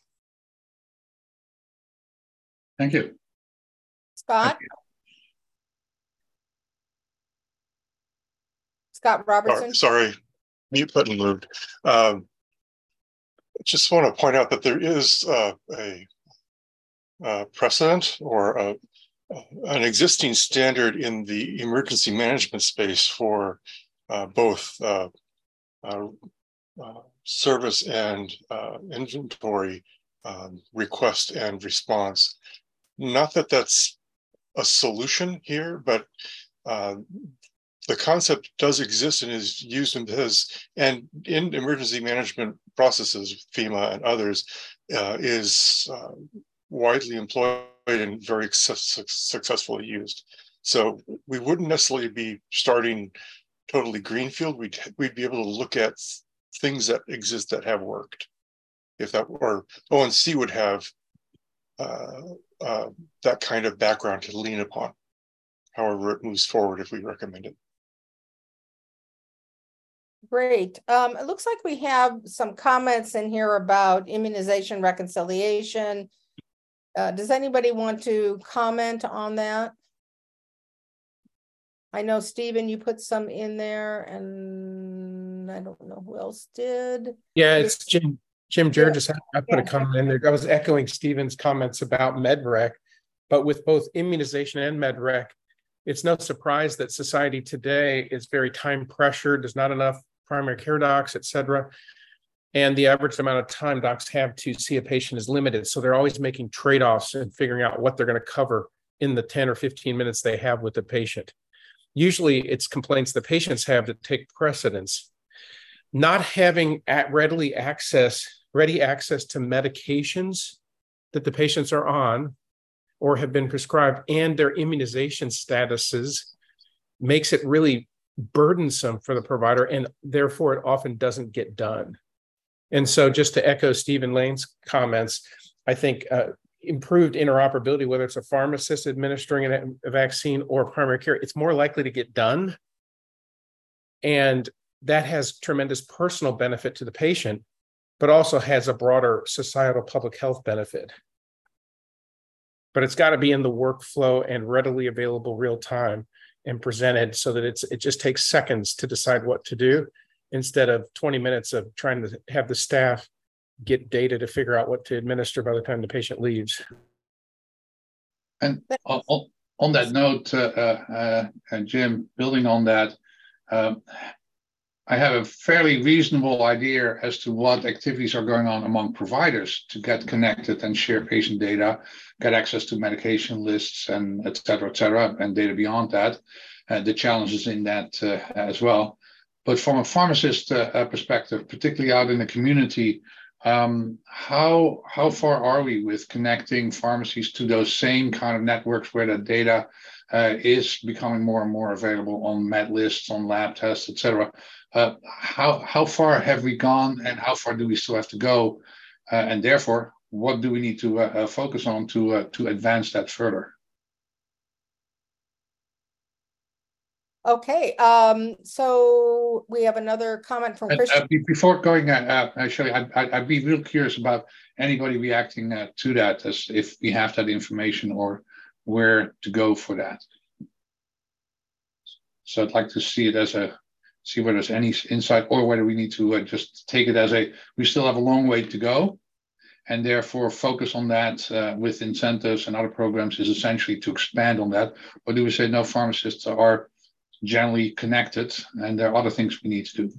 Thank you. Scott? Scott Robertson? Sorry, sorry. Mute button moved. Um, just want to point out that there is uh, a, a precedent or a, an existing standard in the emergency management space for uh, both uh, uh, uh, service and uh, inventory um, request and response. Not that that's a solution here, but uh, the concept does exist and is used in this, and in emergency management processes, FEMA and others, uh, is uh, widely employed and very su successfully used. So we wouldn't necessarily be starting totally greenfield. We'd, we'd be able to look at things that exist that have worked. If that or O N C would have uh, uh, that kind of background to lean upon, however it moves forward if we recommend it. Great. Um, it looks like we have some comments in here about immunization reconciliation. Uh, does anybody want to comment on that? I know, Stephen, you put some in there, and I don't know who else did. Yeah, it's Jim. Jim Georges, yeah. I put yeah. a comment in there. I was echoing Stephen's comments about MedRec, but with both immunization and MedRec, it's no surprise that society today is very time pressured. There's not enough primary care docs, et cetera. And the average amount of time docs have to see a patient is limited. So they're always making trade-offs and figuring out what they're going to cover in the ten or fifteen minutes they have with the patient. Usually it's complaints the patients have that take precedence. Not having at readily access, ready access to medications that the patients are on or have been prescribed and their immunization statuses makes it really burdensome for the provider, and therefore it often doesn't get done. And so just to echo Stephen Lane's comments, I think uh, improved interoperability, whether it's a pharmacist administering a, a vaccine or primary care, it's more likely to get done. And that has tremendous personal benefit to the patient, but also has a broader societal public health benefit. But it's got to be in the workflow and readily available real time and presented so that it's it just takes seconds to decide what to do instead of twenty minutes of trying to have the staff get data to figure out what to administer by the time the patient leaves. And on, on that note, uh, uh, uh, Jim, building on that, um, I have a fairly reasonable idea as to what activities are going on among providers to get connected and share patient data, get access to medication lists, and et cetera, et cetera, and data beyond that, uh, the challenges in that uh, as well. But from a pharmacist uh, perspective, particularly out in the community, um, how, how far are we with connecting pharmacies to those same kind of networks where the data uh, is becoming more and more available on med lists, on lab tests, et cetera? Uh, how, how far have we gone, and how far do we still have to go? Uh, and therefore, what do we need to uh, uh, focus on to, uh, to advance that further? Okay, um, so we have another comment from And, Christian. uh, before going, uh, uh, actually, I'd, I'd be real curious about anybody reacting uh, to that, as if we have that information or where to go for that. So I'd like to see it as a, see whether there's any insight or whether we need to uh, just take it as a, we still have a long way to go, and therefore focus on that uh, with incentives and other programs is essentially to expand on that. Or do we say, no, pharmacists are generally connected and there are other things we need to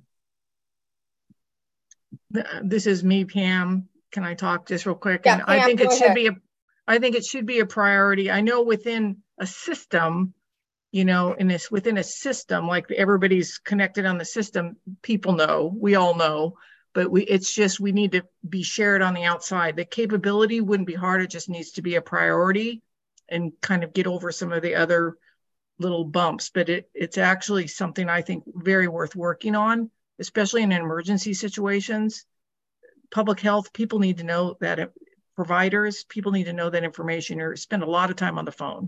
do? This is me, Pam. Can I talk just real quick? Yeah, and I Pam, think it go should ahead. be a, I think it should be a priority. I know within a system, you know, in this, within a system, like everybody's connected on the system, people know, we all know, but we, it's just, we need to be shared on the outside. The capability wouldn't be hard. It just needs to be a priority and kind of get over some of the other little bumps, but it, it's actually something I think very worth working on, especially in emergency situations. Public health, people need to know that it, providers, people need to know that information or spend a lot of time on the phone.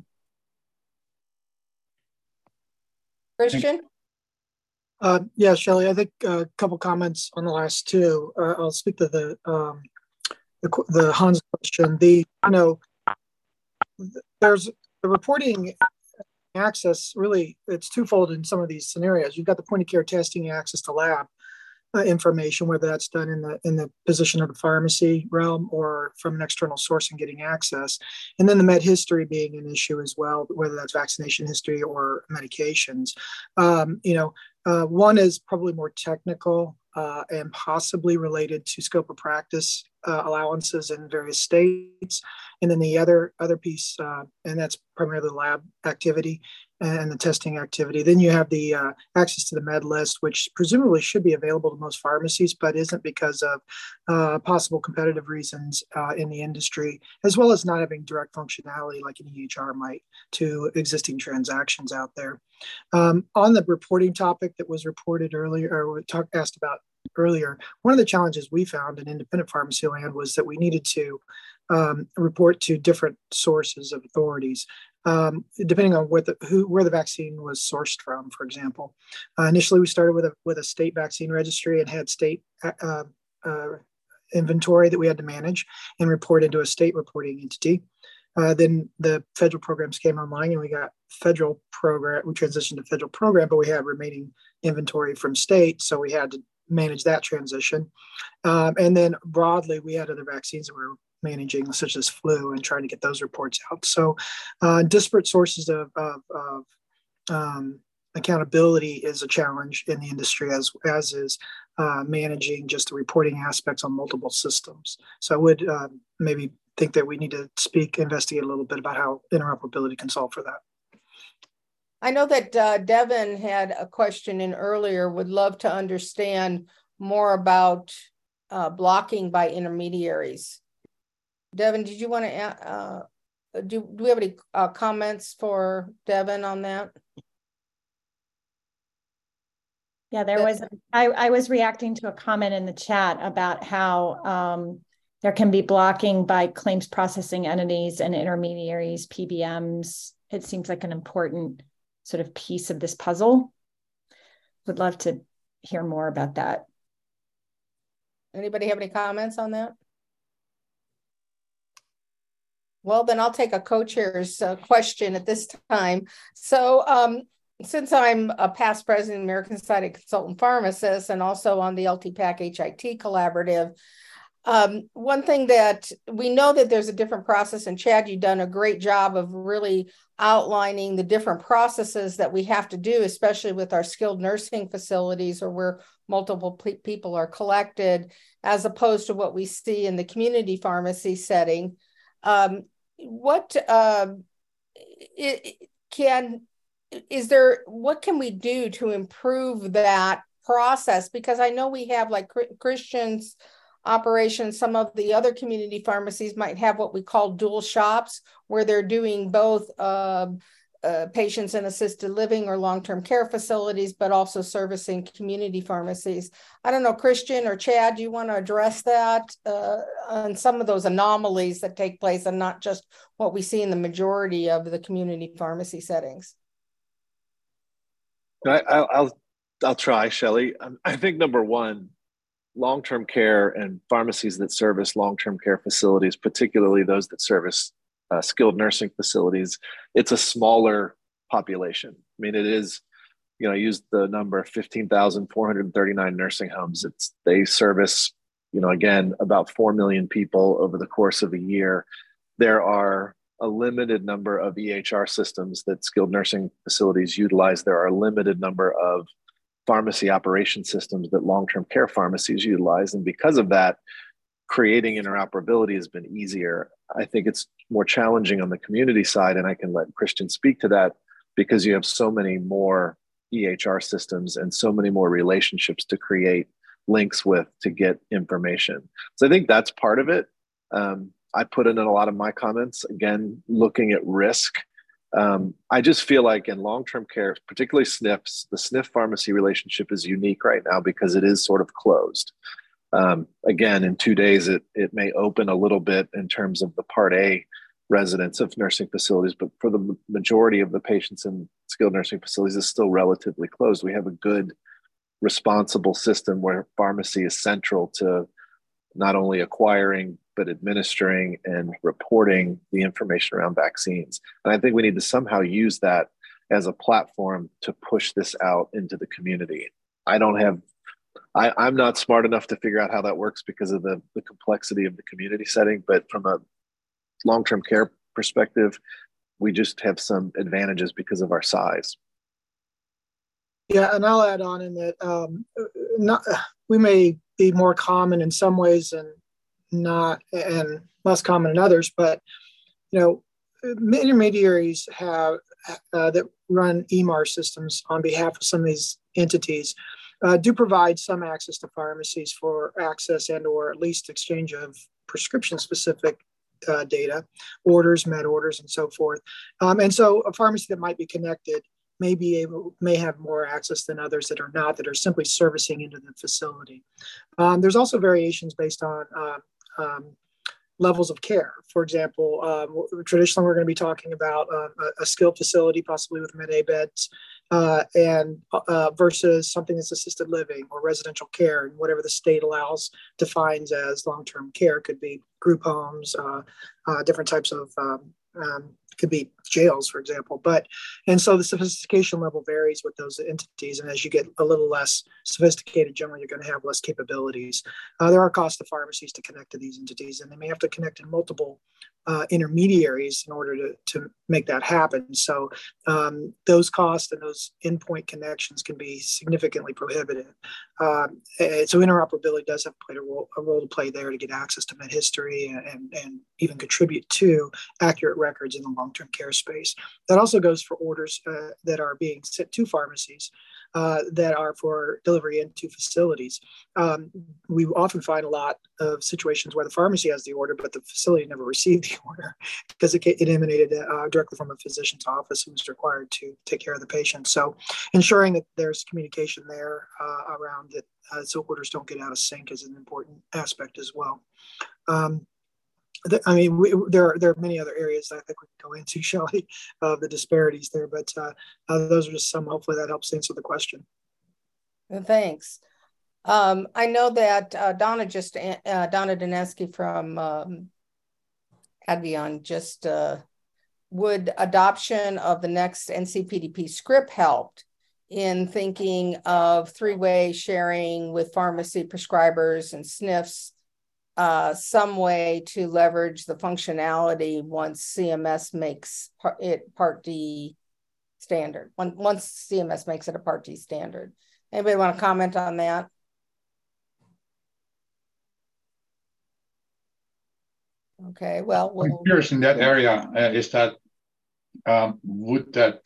Christian? Uh, yeah, Shelley, I think uh, a couple comments on the last two. Uh, I'll speak to the, um, the, the Hans question. The, you know, there's the reporting access, really, it's twofold in some of these scenarios. You've got the point of care testing, access to lab uh, information, whether that's done in the in the position of the pharmacy realm or from an external source and getting access. And then the med history being an issue as well, whether that's vaccination history or medications. Um, you know, uh, one is probably more technical uh, and possibly related to scope of practice uh, allowances in various states. And then the other other piece, uh, and that's primarily the lab activity and the testing activity. Then you have the uh, access to the med list, which presumably should be available to most pharmacies, but isn't because of uh, possible competitive reasons uh, in the industry, as well as not having direct functionality like an E H R might to existing transactions out there. Um, on the reporting topic that was reported earlier, or talk, asked about earlier, one of the challenges we found in independent pharmacy land was that we needed to um, report to different sources of authorities, um, depending on where the, who, where the vaccine was sourced from, for example. Uh, initially, we started with a, with a state vaccine registry and had state uh, uh, inventory that we had to manage and report into a state reporting entity. Uh, then the federal programs came online and we got federal program, we transitioned to federal program, but we had remaining inventory from state. So we had to manage that transition. Um, and then broadly, we had other vaccines that we were managing, such as flu, and trying to get those reports out. So uh, disparate sources of, of, of um, accountability is a challenge in the industry, as, as is uh, managing just the reporting aspects on multiple systems. So I would uh, maybe think that we need to speak, investigate a little bit about how interoperability can solve for that. I know that uh, Devin had a question in earlier, would love to understand more about uh, blocking by intermediaries. Devin, did you want to, uh, do, do we have any uh, comments for Devin on that? Yeah, there was, I, I was reacting to a comment in the chat about how um, there can be blocking by claims processing entities and intermediaries, P B Ms. It seems like an important sort of piece of this puzzle. Would love to hear more about that. Anybody have any comments on that? Well, then I'll take a co-chair's uh, question at this time. So um, since I'm a past president of the American Society of Consultant Pharmacists and also on the L T PAC H I T Collaborative, um, one thing that we know that there's a different process, and Chad, you've done a great job of really outlining the different processes that we have to do, especially with our skilled nursing facilities or where multiple pe people are collected, as opposed to what we see in the community pharmacy setting. Um, what uh, it, can, is there, what can we do to improve that process? Because I know we have like Christian's operations, some of the other community pharmacies might have what we call dual shops, where they're doing both uh, uh, patients in assisted living or long-term care facilities, but also servicing community pharmacies. I don't know, Christian or Chad, do you want to address that uh, on some of those anomalies that take place and not just what we see in the majority of the community pharmacy settings? I, I'll, I'll try, Shelley. I think number one, long-term care and pharmacies that service long-term care facilities, particularly those that service uh, skilled nursing facilities, it's a smaller population. I mean, it is, you know, I used the number fifteen thousand four hundred thirty-nine nursing homes. It's, they service, you know, again, about four million people over the course of a year. There are a limited number of E H R systems that skilled nursing facilities utilize. There are a limited number of pharmacy operation systems that long-term care pharmacies utilize. And because of that, creating interoperability has been easier. I think it's more challenging on the community side, and I can let Christian speak to that, because you have so many more E H R systems and so many more relationships to create links with to get information. So I think that's part of it. Um, I put in a lot of my comments, again, looking at risk. Um, I just feel like in long-term care, particularly S N Fs, the S N F pharmacy relationship is unique right now because it is sort of closed. Um, again, in two days, it, it may open a little bit in terms of the Part A residents of nursing facilities, but for the majority of the patients in skilled nursing facilities, it's still relatively closed. We have a good, responsible system where pharmacy is central to not only acquiring, but administering and reporting the information around vaccines. And I think we need to somehow use that as a platform to push this out into the community. I don't have, I, I'm not smart enough to figure out how that works because of the, the complexity of the community setting, but from a long-term care perspective, we just have some advantages because of our size. Yeah, and I'll add on in that um, not, we may be more common in some ways and not, and less common in others, but you know, intermediaries have uh, that run E M A R systems on behalf of some of these entities uh, do provide some access to pharmacies for access and or at least exchange of prescription specific uh, data, orders, med orders, and so forth. Um, and so a pharmacy that might be connected may be able, may have more access than others that are not, that are simply servicing into the facility. Um, there's also variations based on um, um, levels of care. For example, um, traditionally we're going to be talking about um, a, a skilled facility, possibly with Med A beds, uh, and uh, versus something that's assisted living or residential care, and whatever the state allows, defines as long-term care. Could be group homes, uh, uh, different types of um, um, could be jails, for example. But, and so the sophistication level varies with those entities. And as you get a little less sophisticated, generally you're going to have less capabilities. Uh, there are costs to pharmacies to connect to these entities, and they may have to connect to multiple uh, intermediaries in order to, to make that happen. So um, those costs and those endpoint connections can be significantly prohibitive. Um, so interoperability does have played a role, a role to play there to get access to med history and, and, and even contribute to accurate records in the long-term care space. That also goes for orders uh, that are being sent to pharmacies. uh, that are for delivery into facilities. Um, we often find a lot of situations where the pharmacy has the order, but the facility never received the order because it, it emanated uh, directly from a physician's office who was required to take care of the patient. So ensuring that there's communication there uh, around it uh, so orders don't get out of sync is an important aspect as well. Um, I mean, we, there, are, there are many other areas that I think we can go into, Shelley, of the disparities there, but uh, uh, those are just some. Hopefully that helps answer the question. Thanks. Um, I know that uh, Donna just, uh, Donna Daneski from um, Advion just, uh, would adoption of the next N C P D P script helped in thinking of three-way sharing with pharmacy prescribers and S N Fs, uh, some way to leverage the functionality once C M S makes it Part D standard, once C M S makes it a Part D standard. Anybody want to comment on that? Okay, well, we'll... I'm curious in that area, uh, is that, um, would that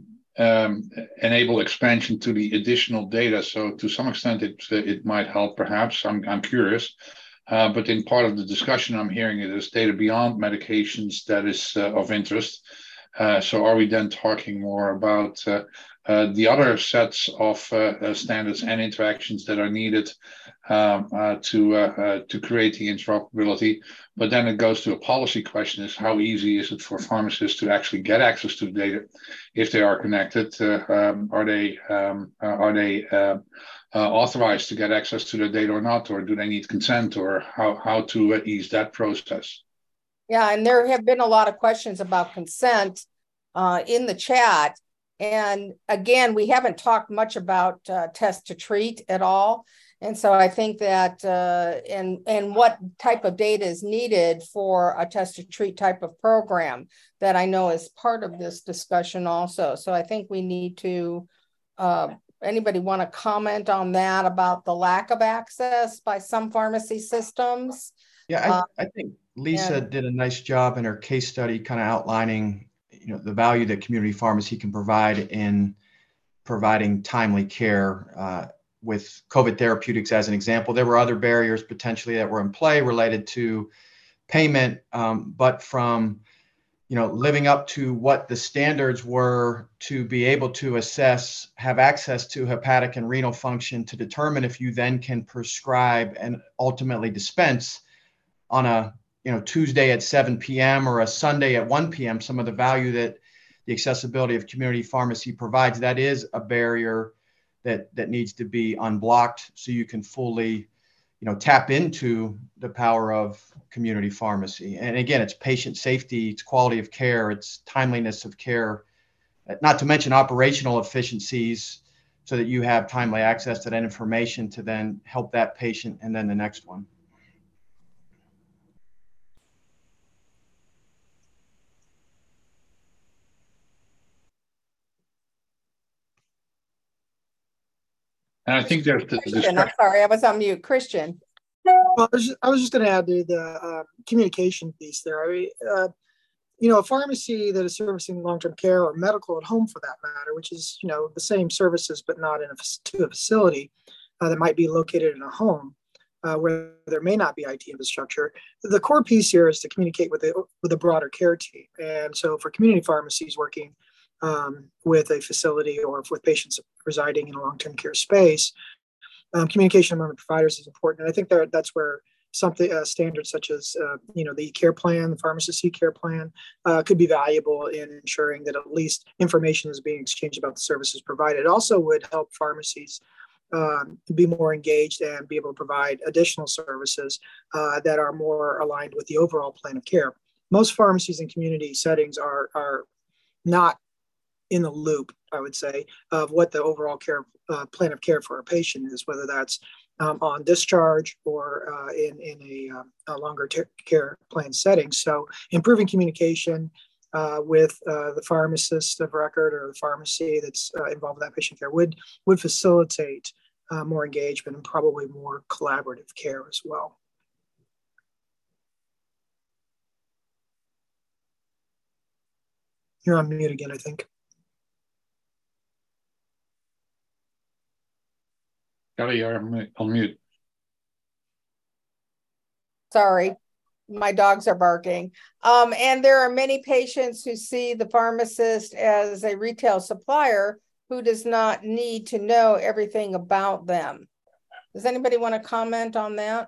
um, enable expansion to the additional data? So to some extent, it, it might help perhaps, I'm, I'm curious. Uh, but in part of the discussion, I'm hearing it as data beyond medications that is uh, of interest. Uh, so are we then talking more about uh, uh, the other sets of uh, uh, standards and interactions that are needed um, uh, to uh, uh, to create the interoperability? But then it goes to a policy question: is how easy is it for pharmacists to actually get access to the data if they are connected? Uh, um, are they um, uh, are they uh, uh, authorized to get access to the data or not, or do they need consent, or how how to uh, ease that process? Yeah, and there have been a lot of questions about consent uh, in the chat. And again, we haven't talked much about uh, test to treat at all. And so I think that, uh, and, and what type of data is needed for a test to treat type of program that I know is part of this discussion also. So I think we need to, uh, anybody want to comment on that about the lack of access by some pharmacy systems? Yeah, I, uh, I think Lisa and, did a nice job in her case study, kind of outlining, you know, the value that community pharmacy can provide in providing timely care. Uh, with COVID therapeutics as an example, there were other barriers potentially that were in play related to payment, um, but from, you know, living up to what the standards were to be able to assess, have access to hepatic and renal function to determine if you then can prescribe and ultimately dispense on a, you know, Tuesday at seven p m or a Sunday at one p m, some of the value that the accessibility of community pharmacy provides, that is a barrier that, that needs to be unblocked so you can fully, you know, tap into the power of community pharmacy. And again, it's patient safety, it's quality of care, it's timeliness of care, not to mention operational efficiencies so that you have timely access to that information to then help that patient and then the next one. And I think there's the Christian, I'm sorry, I was on mute. Christian. Well, I was just, I was just going to add to the uh, communication piece there. I mean, uh, you know, a pharmacy that is servicing long-term care or medical at home for that matter, which is, you know, the same services, but not in a, to a facility uh, that might be located in a home uh, where there may not be I T infrastructure. The core piece here is to communicate with a, with a broader care team. And so for community pharmacies working um, with a facility or with patients residing in a long-term care space, um, communication among the providers is important. And I think that that's where something uh, standards such as uh, you know the e-care plan, the pharmacist e-care plan, uh, could be valuable in ensuring that at least information is being exchanged about the services provided. It also would help pharmacies um, be more engaged and be able to provide additional services uh, that are more aligned with the overall plan of care. Most pharmacies in community settings are are not in the loop, I would say, of what the overall care uh, plan of care for a patient is, whether that's um, on discharge or uh, in, in a, um, a longer care plan setting. So improving communication uh, with uh, the pharmacist of record or the pharmacy that's uh, involved with that patient care would, would facilitate uh, more engagement and probably more collaborative care as well. You're on mute again, I think. Kelly, you're on mute. Sorry, my dogs are barking. Um, and there are many patients who see the pharmacist as a retail supplier who does not need to know everything about them. Does anybody want to comment on that?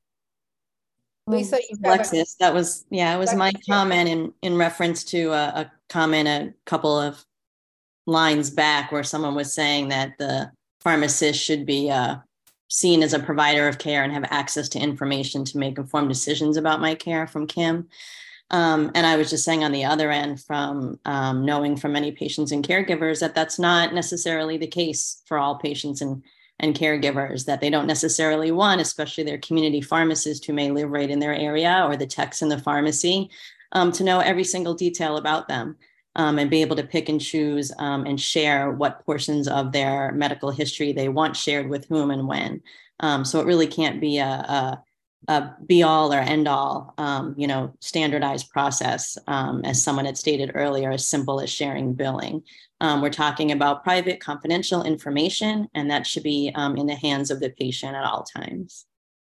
Lisa, you Alexis, that was, yeah, it was my comment in, in reference to a, a comment a couple of lines back where someone was saying that the pharmacist should be uh, seen as a provider of care and have access to information to make informed decisions about my care from Kim. Um, and I was just saying on the other end from um, knowing from many patients and caregivers that that's not necessarily the case for all patients and, and caregivers, that they don't necessarily want, especially their community pharmacists who may live right in their area or the techs in the pharmacy, um, to know every single detail about them. Um, and be able to pick and choose um, and share what portions of their medical history they want shared with whom and when. Um, so it really can't be a, a, a be all or end all, um, you know, standardized process, um, as someone had stated earlier, as simple as sharing billing. Um, we're talking about private, confidential information, and that should be um, in the hands of the patient at all times.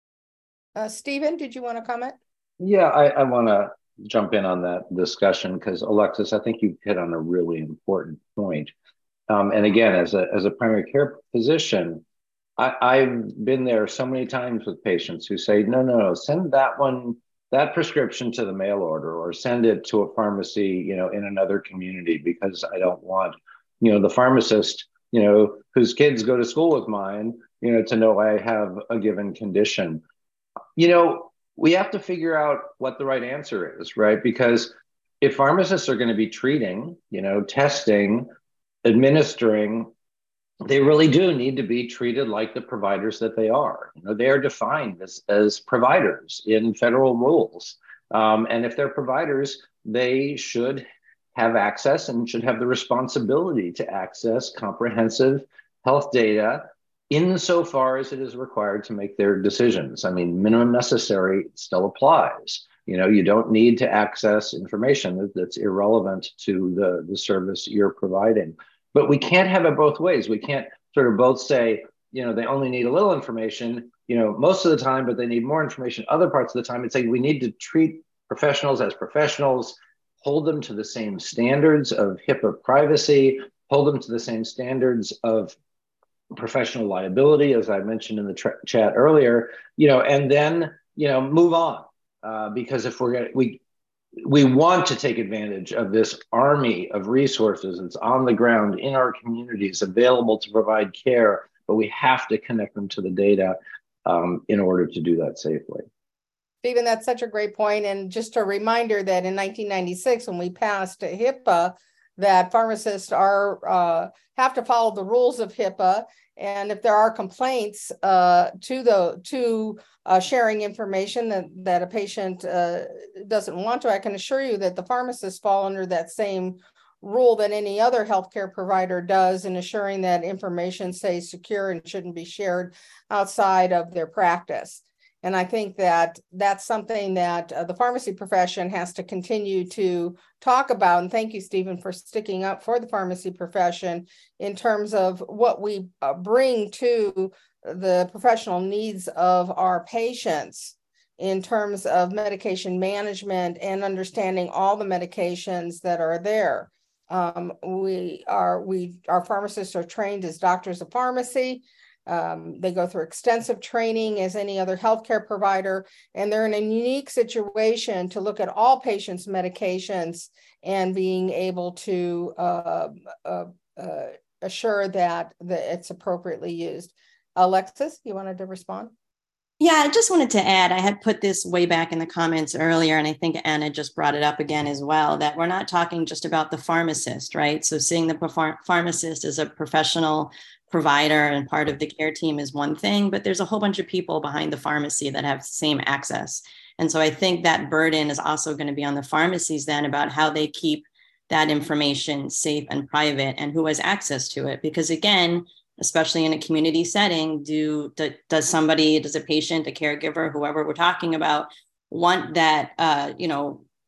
Uh, Stephen, did you want to comment? Yeah, I, I want to jump in on that discussion because Alexis, I think you hit on a really important point. Um, and again, as a as a primary care physician, I, I've been there so many times with patients who say, no, no, no, send that one, that prescription to the mail order, or send it to a pharmacy, you know, in another community, because I don't want, you know, the pharmacist, you know, whose kids go to school with mine, you know, to know I have a given condition. You know, we have to figure out what the right answer is, right? Because if pharmacists are going to be treating, you know, testing, administering, they really do need to be treated like the providers that they are. You know, they are defined as, as providers in federal rules. Um, and if they're providers, they should have access and should have the responsibility to access comprehensive health data insofar as it is required to make their decisions. I mean, minimum necessary still applies. You know, you don't need to access information that's irrelevant to the, the service you're providing. But we can't have it both ways. We can't sort of both say, you know, they only need a little information, you know, most of the time, but they need more information other parts of the time. It's like we need to treat professionals as professionals, hold them to the same standards of HIPAA privacy, hold them to the same standards of professional liability, as I mentioned in the tra- chat earlier, you know, and then, you know, move on. Uh, because if we're going to, we, we want to take advantage of this army of resources that's on the ground in our communities available to provide care, but we have to connect them to the data um, in order to do that safely. Stephen, that's such a great point. And just a reminder that in nineteen ninety-six, when we passed HIPAA, that pharmacists are uh, have to follow the rules of HIPAA. And if there are complaints uh, to the to uh, sharing information that, that a patient uh, doesn't want to, I can assure you that the pharmacists fall under that same rule that any other healthcare provider does in assuring that information stays secure and shouldn't be shared outside of their practice. And I think that that's something that uh, the pharmacy profession has to continue to talk about. And thank you, Stephen, for sticking up for the pharmacy profession in terms of what we uh, bring to the professional needs of our patients in terms of medication management and understanding all the medications that are there. Um, we are, we, our pharmacists are trained as doctors of pharmacy. Um, they go through extensive training as any other healthcare provider, and they're in a unique situation to look at all patients' medications and being able to uh, uh, uh, assure that, that it's appropriately used. Alexis, you wanted to respond? Yeah, I just wanted to add, I had put this way back in the comments earlier, and I think Anna just brought it up again as well, that we're not talking just about the pharmacist, right? So seeing the pharmacist as a professional provider and part of the care team is one thing, but there's a whole bunch of people behind the pharmacy that have the same access. And so I think that burden is also going to be on the pharmacies then about how they keep that information safe and private and who has access to it. Because again, especially in a community setting, do, do does somebody, does a patient, a caregiver, whoever we're talking about, want that, uh, you know,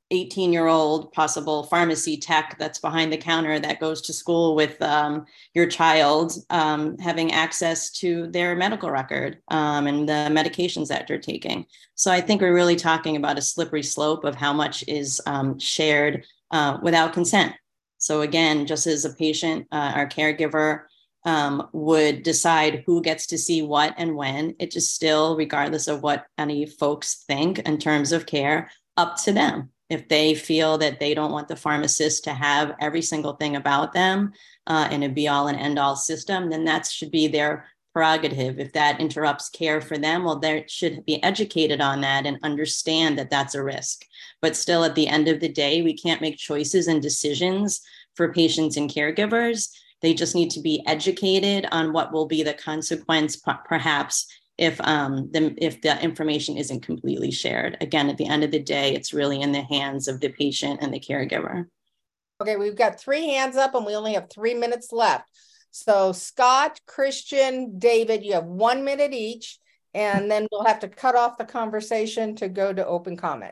eighteen year old possible pharmacy tech that's behind the counter that goes to school with um, your child um, having access to their medical record um, and the medications that they're taking. So I think we're really talking about a slippery slope of how much is um, shared uh, without consent. So again, just as a patient, uh, our caregiver um, would decide who gets to see what and when, it just still, regardless of what any folks think in terms of care, up to them. If they feel that they don't want the pharmacist to have every single thing about them uh, in a be all and end all system, then that should be their prerogative. If that interrupts care for them, well, they should be educated on that and understand that that's a risk. But still, at the end of the day, we can't make choices and decisions for patients and caregivers. They just need to be educated on what will be the consequence, perhaps, if um, the, if the information isn't completely shared. Again, at the end of the day, it's really in the hands of the patient and the caregiver. Okay, we've got three hands up and we only have three minutes left. So Scott, Christian, David, you have one minute each, and then we'll have to cut off the conversation to go to open comment.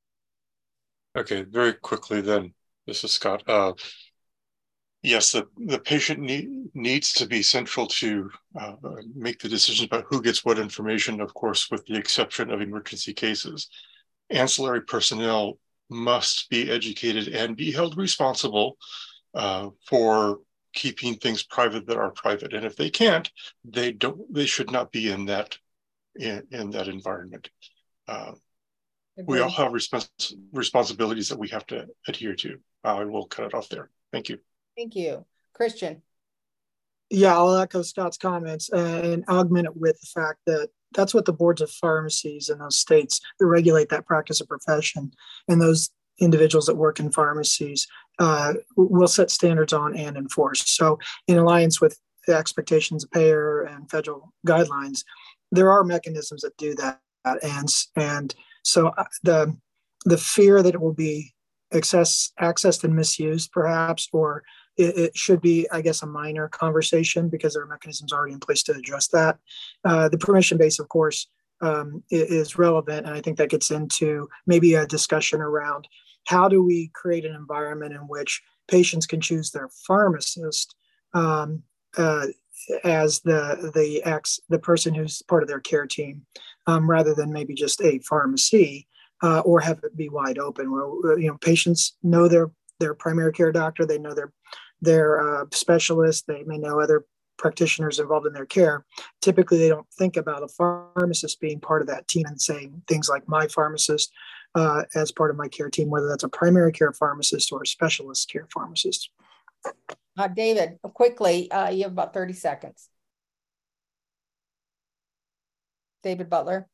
Okay, very quickly then, this is Scott. Uh, Yes, the, the patient need, needs to be central to uh, make the decision about who gets what information, of course, with the exception of emergency cases. Ancillary personnel must be educated and be held responsible uh, for keeping things private that are private. And if they can't, they don't. They should not be in that in, in that environment. Uh, we all have respons responsibilities that we have to adhere to. I will cut it off there. Thank you. Thank you. Christian. Yeah, I'll echo Scott's comments and augment it with the fact that that's what the boards of pharmacies in those states that regulate that practice of profession, and those individuals that work in pharmacies uh, will set standards on and enforce. So in alliance with the expectations of payer and federal guidelines, there are mechanisms that do that. And, and so the, the fear that it will be access, accessed and misused perhaps, or it, it should be, I guess, a minor conversation because there are mechanisms already in place to address that. Uh, the permission base, of course, um, is relevant. And I think that gets into maybe a discussion around how do we create an environment in which patients can choose their pharmacist um, uh, as the the ex the person who's part of their care team, um, rather than maybe just a pharmacy, uh, or have it be wide open. Where you know patients know their their primary care doctor, they know their their uh, specialist, they may know other practitioners involved in their care. Typically, they don't think about a pharmacist being part of that team and saying things like my pharmacist uh, as part of my care team, whether that's a primary care pharmacist or a specialist care pharmacist. Uh, David, quickly, uh, you have about thirty seconds. David Butler.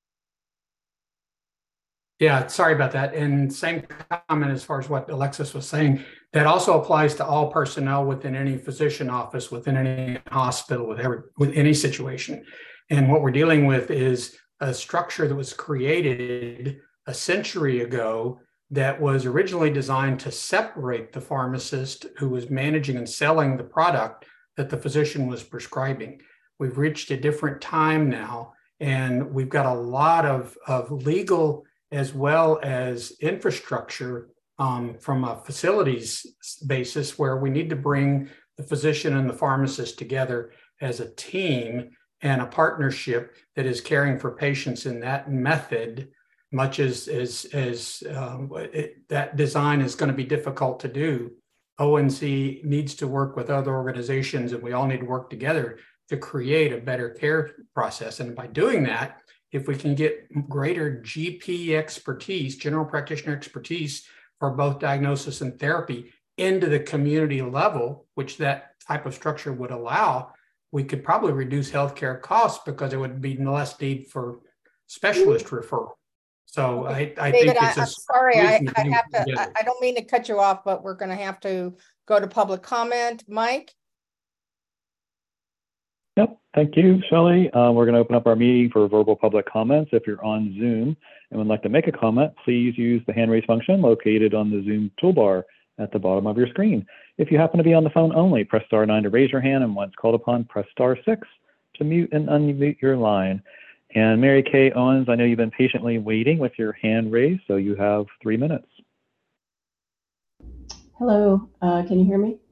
Yeah, sorry about that. And same comment as far as what Alexis was saying, that also applies to all personnel within any physician office, within any hospital, with every, with any situation. And what we're dealing with is a structure that was created a century ago that was originally designed to separate the pharmacist who was managing and selling the product that the physician was prescribing. We've reached a different time now, and we've got a lot of, of legal as well as infrastructure um, from a facilities basis where we need to bring the physician and the pharmacist together as a team and a partnership that is caring for patients in that method, much as, as, as um, it, that design is going to be difficult to do. O N C needs to work with other organizations, and we all need to work together to create a better care process. And by doing that, if we can get greater G P expertise, general practitioner expertise for both diagnosis and therapy into the community level, which that type of structure would allow, we could probably reduce healthcare costs because there would be less need for specialist referral. So I, I David, think it's I, a I'm sorry, I, I have to, together. I, I don't mean to cut you off, but we're gonna have to go to public comment. Mike? Yep, thank you, Shelley. Uh, we're going to open up our meeting for verbal public comments. If you're on Zoom and would like to make a comment, please use the hand raise function located on the Zoom toolbar at the bottom of your screen. If you happen to be on the phone only, press star nine to raise your hand, and once called upon, press star six to mute and unmute your line. And Mary Kay Owens, I know you've been patiently waiting with your hand raised, so you have three minutes. Hello, uh, can you hear me?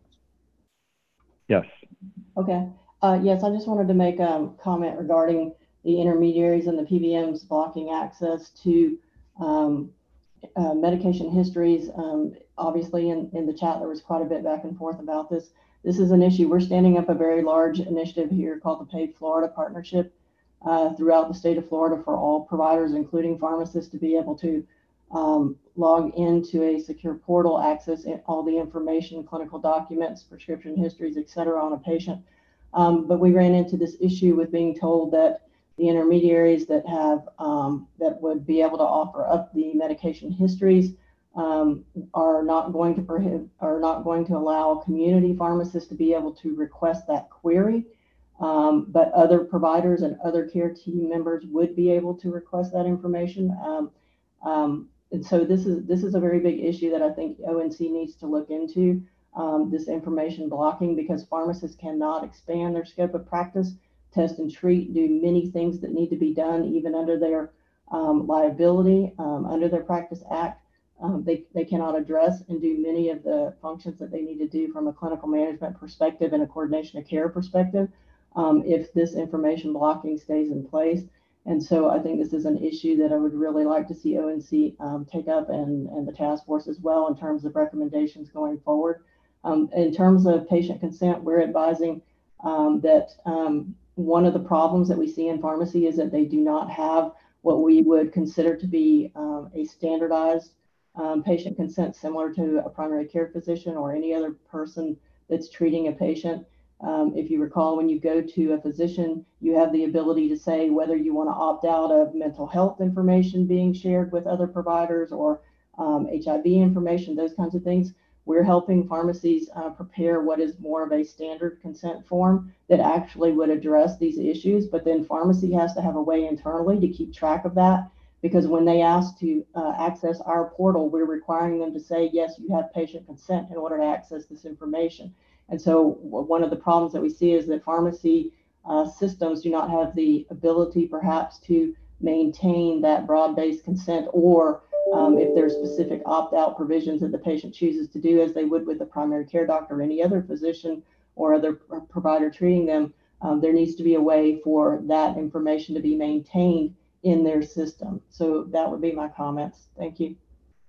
Yes. Okay. Uh, yes, I just wanted to make a comment regarding the intermediaries and the P B Ms blocking access to um, uh, medication histories. Um, obviously, in, in the chat, there was quite a bit back and forth about this. This is an issue. We're standing up a very large initiative here called the Paid Florida Partnership uh, throughout the state of Florida for all providers, including pharmacists, to be able to um, log into a secure portal, access all the information, clinical documents, prescription histories, et cetera, on a patient. Um, but we ran into this issue with being told that the intermediaries that have um, that would be able to offer up the medication histories um, are not going to prohibit, are not going to allow community pharmacists to be able to request that query. Um, but other providers and other care team members would be able to request that information. Um, um, and so this is this is a very big issue that I think O N C needs to look into. Um, this information blocking, because pharmacists cannot expand their scope of practice, test and treat, do many things that need to be done even under their um, liability, um, under their Practice Act. Um, they, they cannot address and do many of the functions that they need to do from a clinical management perspective and a coordination of care perspective um, if this information blocking stays in place. And so I think this is an issue that I would really like to see O N C um, take up, and, and the task force as well, in terms of recommendations going forward. Um, in terms of patient consent, we're advising um, that um, one of the problems that we see in pharmacy is that they do not have what we would consider to be um, a standardized um, patient consent similar to a primary care physician or any other person that's treating a patient. Um, if you recall, when you go to a physician, you have the ability to say whether you want to opt out of mental health information being shared with other providers or um, H I V information, those kinds of things. We're helping pharmacies uh, prepare what is more of a standard consent form that actually would address these issues. But then pharmacy has to have a way internally to keep track of that, because when they ask to uh, access our portal, we're requiring them to say, yes, you have patient consent in order to access this information. And so one of the problems that we see is that pharmacy uh, systems do not have the ability perhaps to maintain that broad-based consent, or Um, if there's specific opt-out provisions that the patient chooses to do, as they would with a primary care doctor or any other physician or other provider treating them, um, there needs to be a way for that information to be maintained in their system. So that would be my comments. Thank you.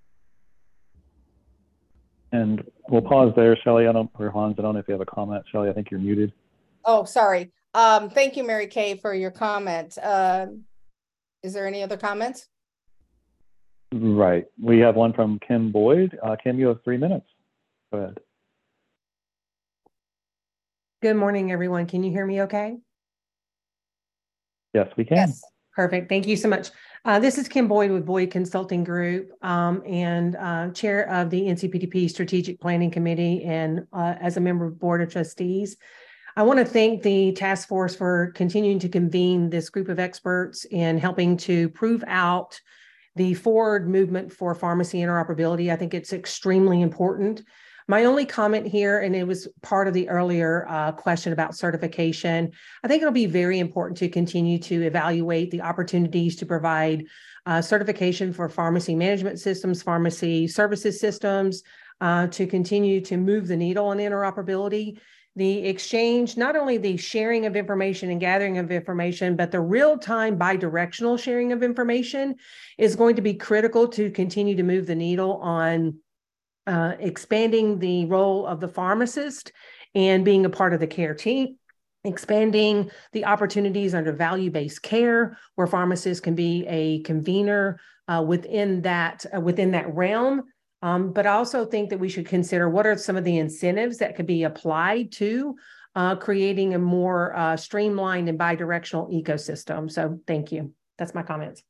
And we'll pause there, Shelley. I don't, or Hans, I don't know if you have a comment. Shelley, I think you're muted. Oh, sorry. Um, thank you, Mary Kay, for your comment. Uh, is there any other comments? Right. We have one from Kim Boyd. Uh, Kim, you have three minutes. Go ahead. Good morning, everyone. Can you hear me okay? Yes, we can. Yes. Perfect. Thank you so much. Uh, this is Kim Boyd with Boyd Consulting Group um, and uh, chair of the N C P T P Strategic Planning Committee, and uh, as a member of the Board of Trustees. I want to thank the task force for continuing to convene this group of experts in helping to prove out the forward movement for pharmacy interoperability. I think it's extremely important. My only comment here, and it was part of the earlier uh, question about certification, I think it'll be very important to continue to evaluate the opportunities to provide uh, certification for pharmacy management systems, pharmacy services systems, uh, to continue to move the needle on interoperability. The exchange, not only the sharing of information and gathering of information, but the real-time bi-directional sharing of information is going to be critical to continue to move the needle on uh, expanding the role of the pharmacist and being a part of the care team, expanding the opportunities under value-based care, where pharmacists can be a convener uh, within that, uh, within that realm. Um, but I also think that we should consider what are some of the incentives that could be applied to uh, creating a more uh, streamlined and bi-directional ecosystem. So thank you. That's my comments.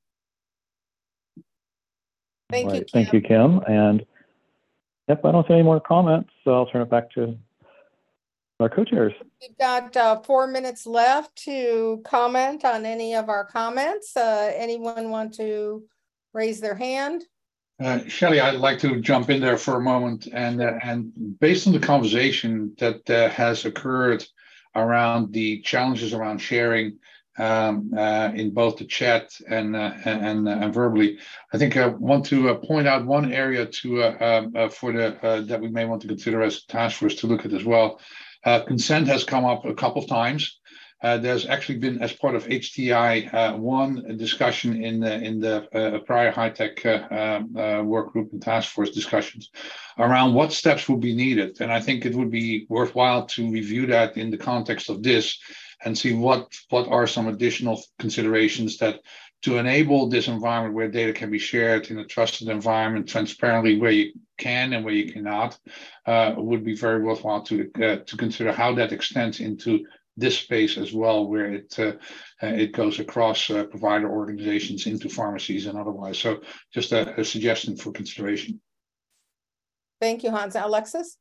Thank right. you, Kim. Thank you, Kim. And yep, I don't see any more comments, so I'll turn it back to our co-chairs. We've got uh, four minutes left to comment on any of our comments. Uh, anyone want to raise their hand? Uh, Shelley, I'd like to jump in there for a moment, and uh, and based on the conversation that uh, has occurred around the challenges around sharing um, uh, in both the chat and uh, and, uh, and verbally. I think I want to uh, point out one area to uh, uh, for the uh, that we may want to consider as a task force to look at as well. Uh, consent has come up a couple of times. Uh, there's actually been, as part of H T I uh, one, discussion in the in the uh, prior high-tech uh, um, uh, work group and task force discussions around what steps would be needed. And I think it would be worthwhile to review that in the context of this and see what what are some additional considerations that to enable this environment where data can be shared in a trusted environment transparently where you can and where you cannot, uh, would be very worthwhile to uh, to consider how that extends into this space as well, where it uh, uh, it goes across uh, provider organizations into pharmacies and otherwise. So just a, a suggestion for consideration. Thank you, Hans. Alexis?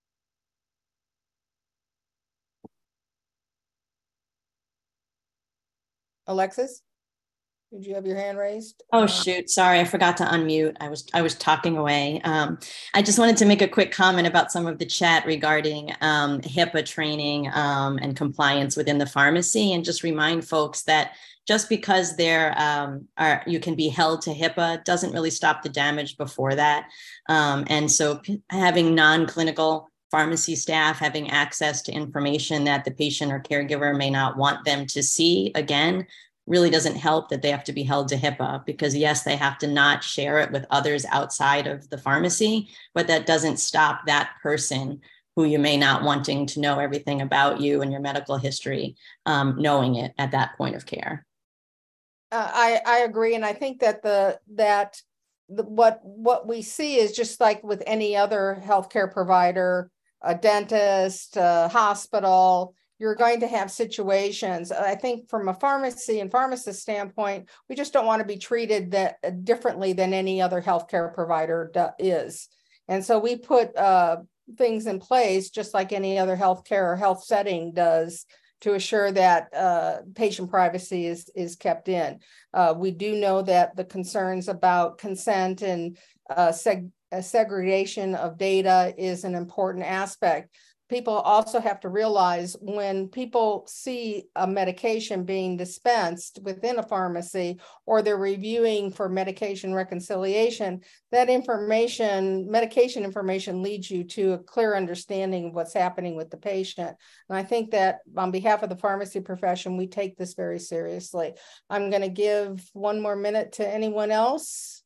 Alexis, did you have your hand raised? Oh, shoot. Sorry, I forgot to unmute. I was I was talking away. Um, I just wanted to make a quick comment about some of the chat regarding um, HIPAA training um, and compliance within the pharmacy, and just remind folks that just because there um, are you can be held to HIPAA doesn't really stop the damage before that. Um, and so having non-clinical pharmacy staff having access to information that the patient or caregiver may not want them to see, again, really doesn't help that they have to be held to HIPAA, because yes, they have to not share it with others outside of the pharmacy, but that doesn't stop that person who you may not wanting to know everything about you and your medical history, um, knowing it at that point of care. Uh, I, I agree. And I think that the that the, what what we see is just like with any other healthcare provider, a dentist, a hospital, you're going to have situations. I think from a pharmacy and pharmacist standpoint, we just don't want to be treated that uh, differently than any other healthcare provider do, is. And so we put uh, things in place just like any other healthcare or health setting does to assure that uh, patient privacy is, is kept in. Uh, we do know that the concerns about consent and uh, seg uh, segregation of data is an important aspect. People also have to realize when people see a medication being dispensed within a pharmacy or they're reviewing for medication reconciliation, that information, medication information leads you to a clear understanding of what's happening with the patient. And I think that on behalf of the pharmacy profession, we take this very seriously. I'm going to give one more minute to anyone else.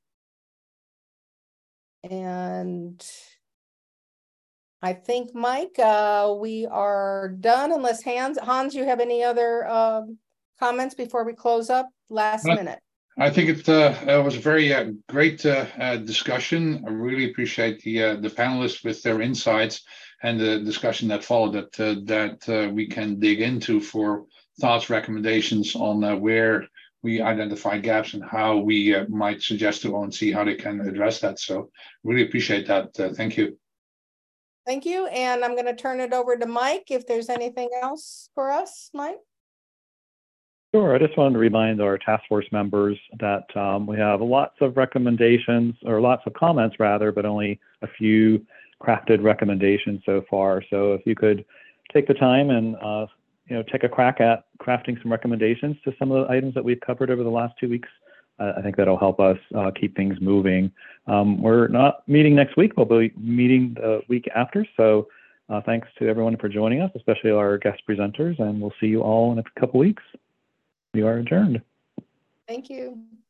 And I think, Mike, uh, we are done unless Hans, Hans, you have any other uh, comments before we close up last Uh, minute? I think it, uh, it was a very uh, great uh, uh, discussion. I really appreciate the uh, the panelists with their insights and the discussion that followed that uh, that uh, we can dig into for thoughts, recommendations on uh, where we identify gaps and how we uh, might suggest to O N C how they can address that. So really appreciate that. Uh, thank you. Thank you. And I'm going to turn it over to Mike if there's anything else for us, Mike. Sure. I just wanted to remind our task force members that um, we have lots of recommendations, or lots of comments rather, but only a few crafted recommendations so far. So if you could take the time and uh, you know, take a crack at crafting some recommendations to some of the items that we've covered over the last two weeks, uh, I think that'll help us uh, keep things moving. Um, we're not meeting next week. We'll be meeting the week after. So uh, thanks to everyone for joining us, especially our guest presenters, and we'll see you all in a couple weeks. We are adjourned. Thank you.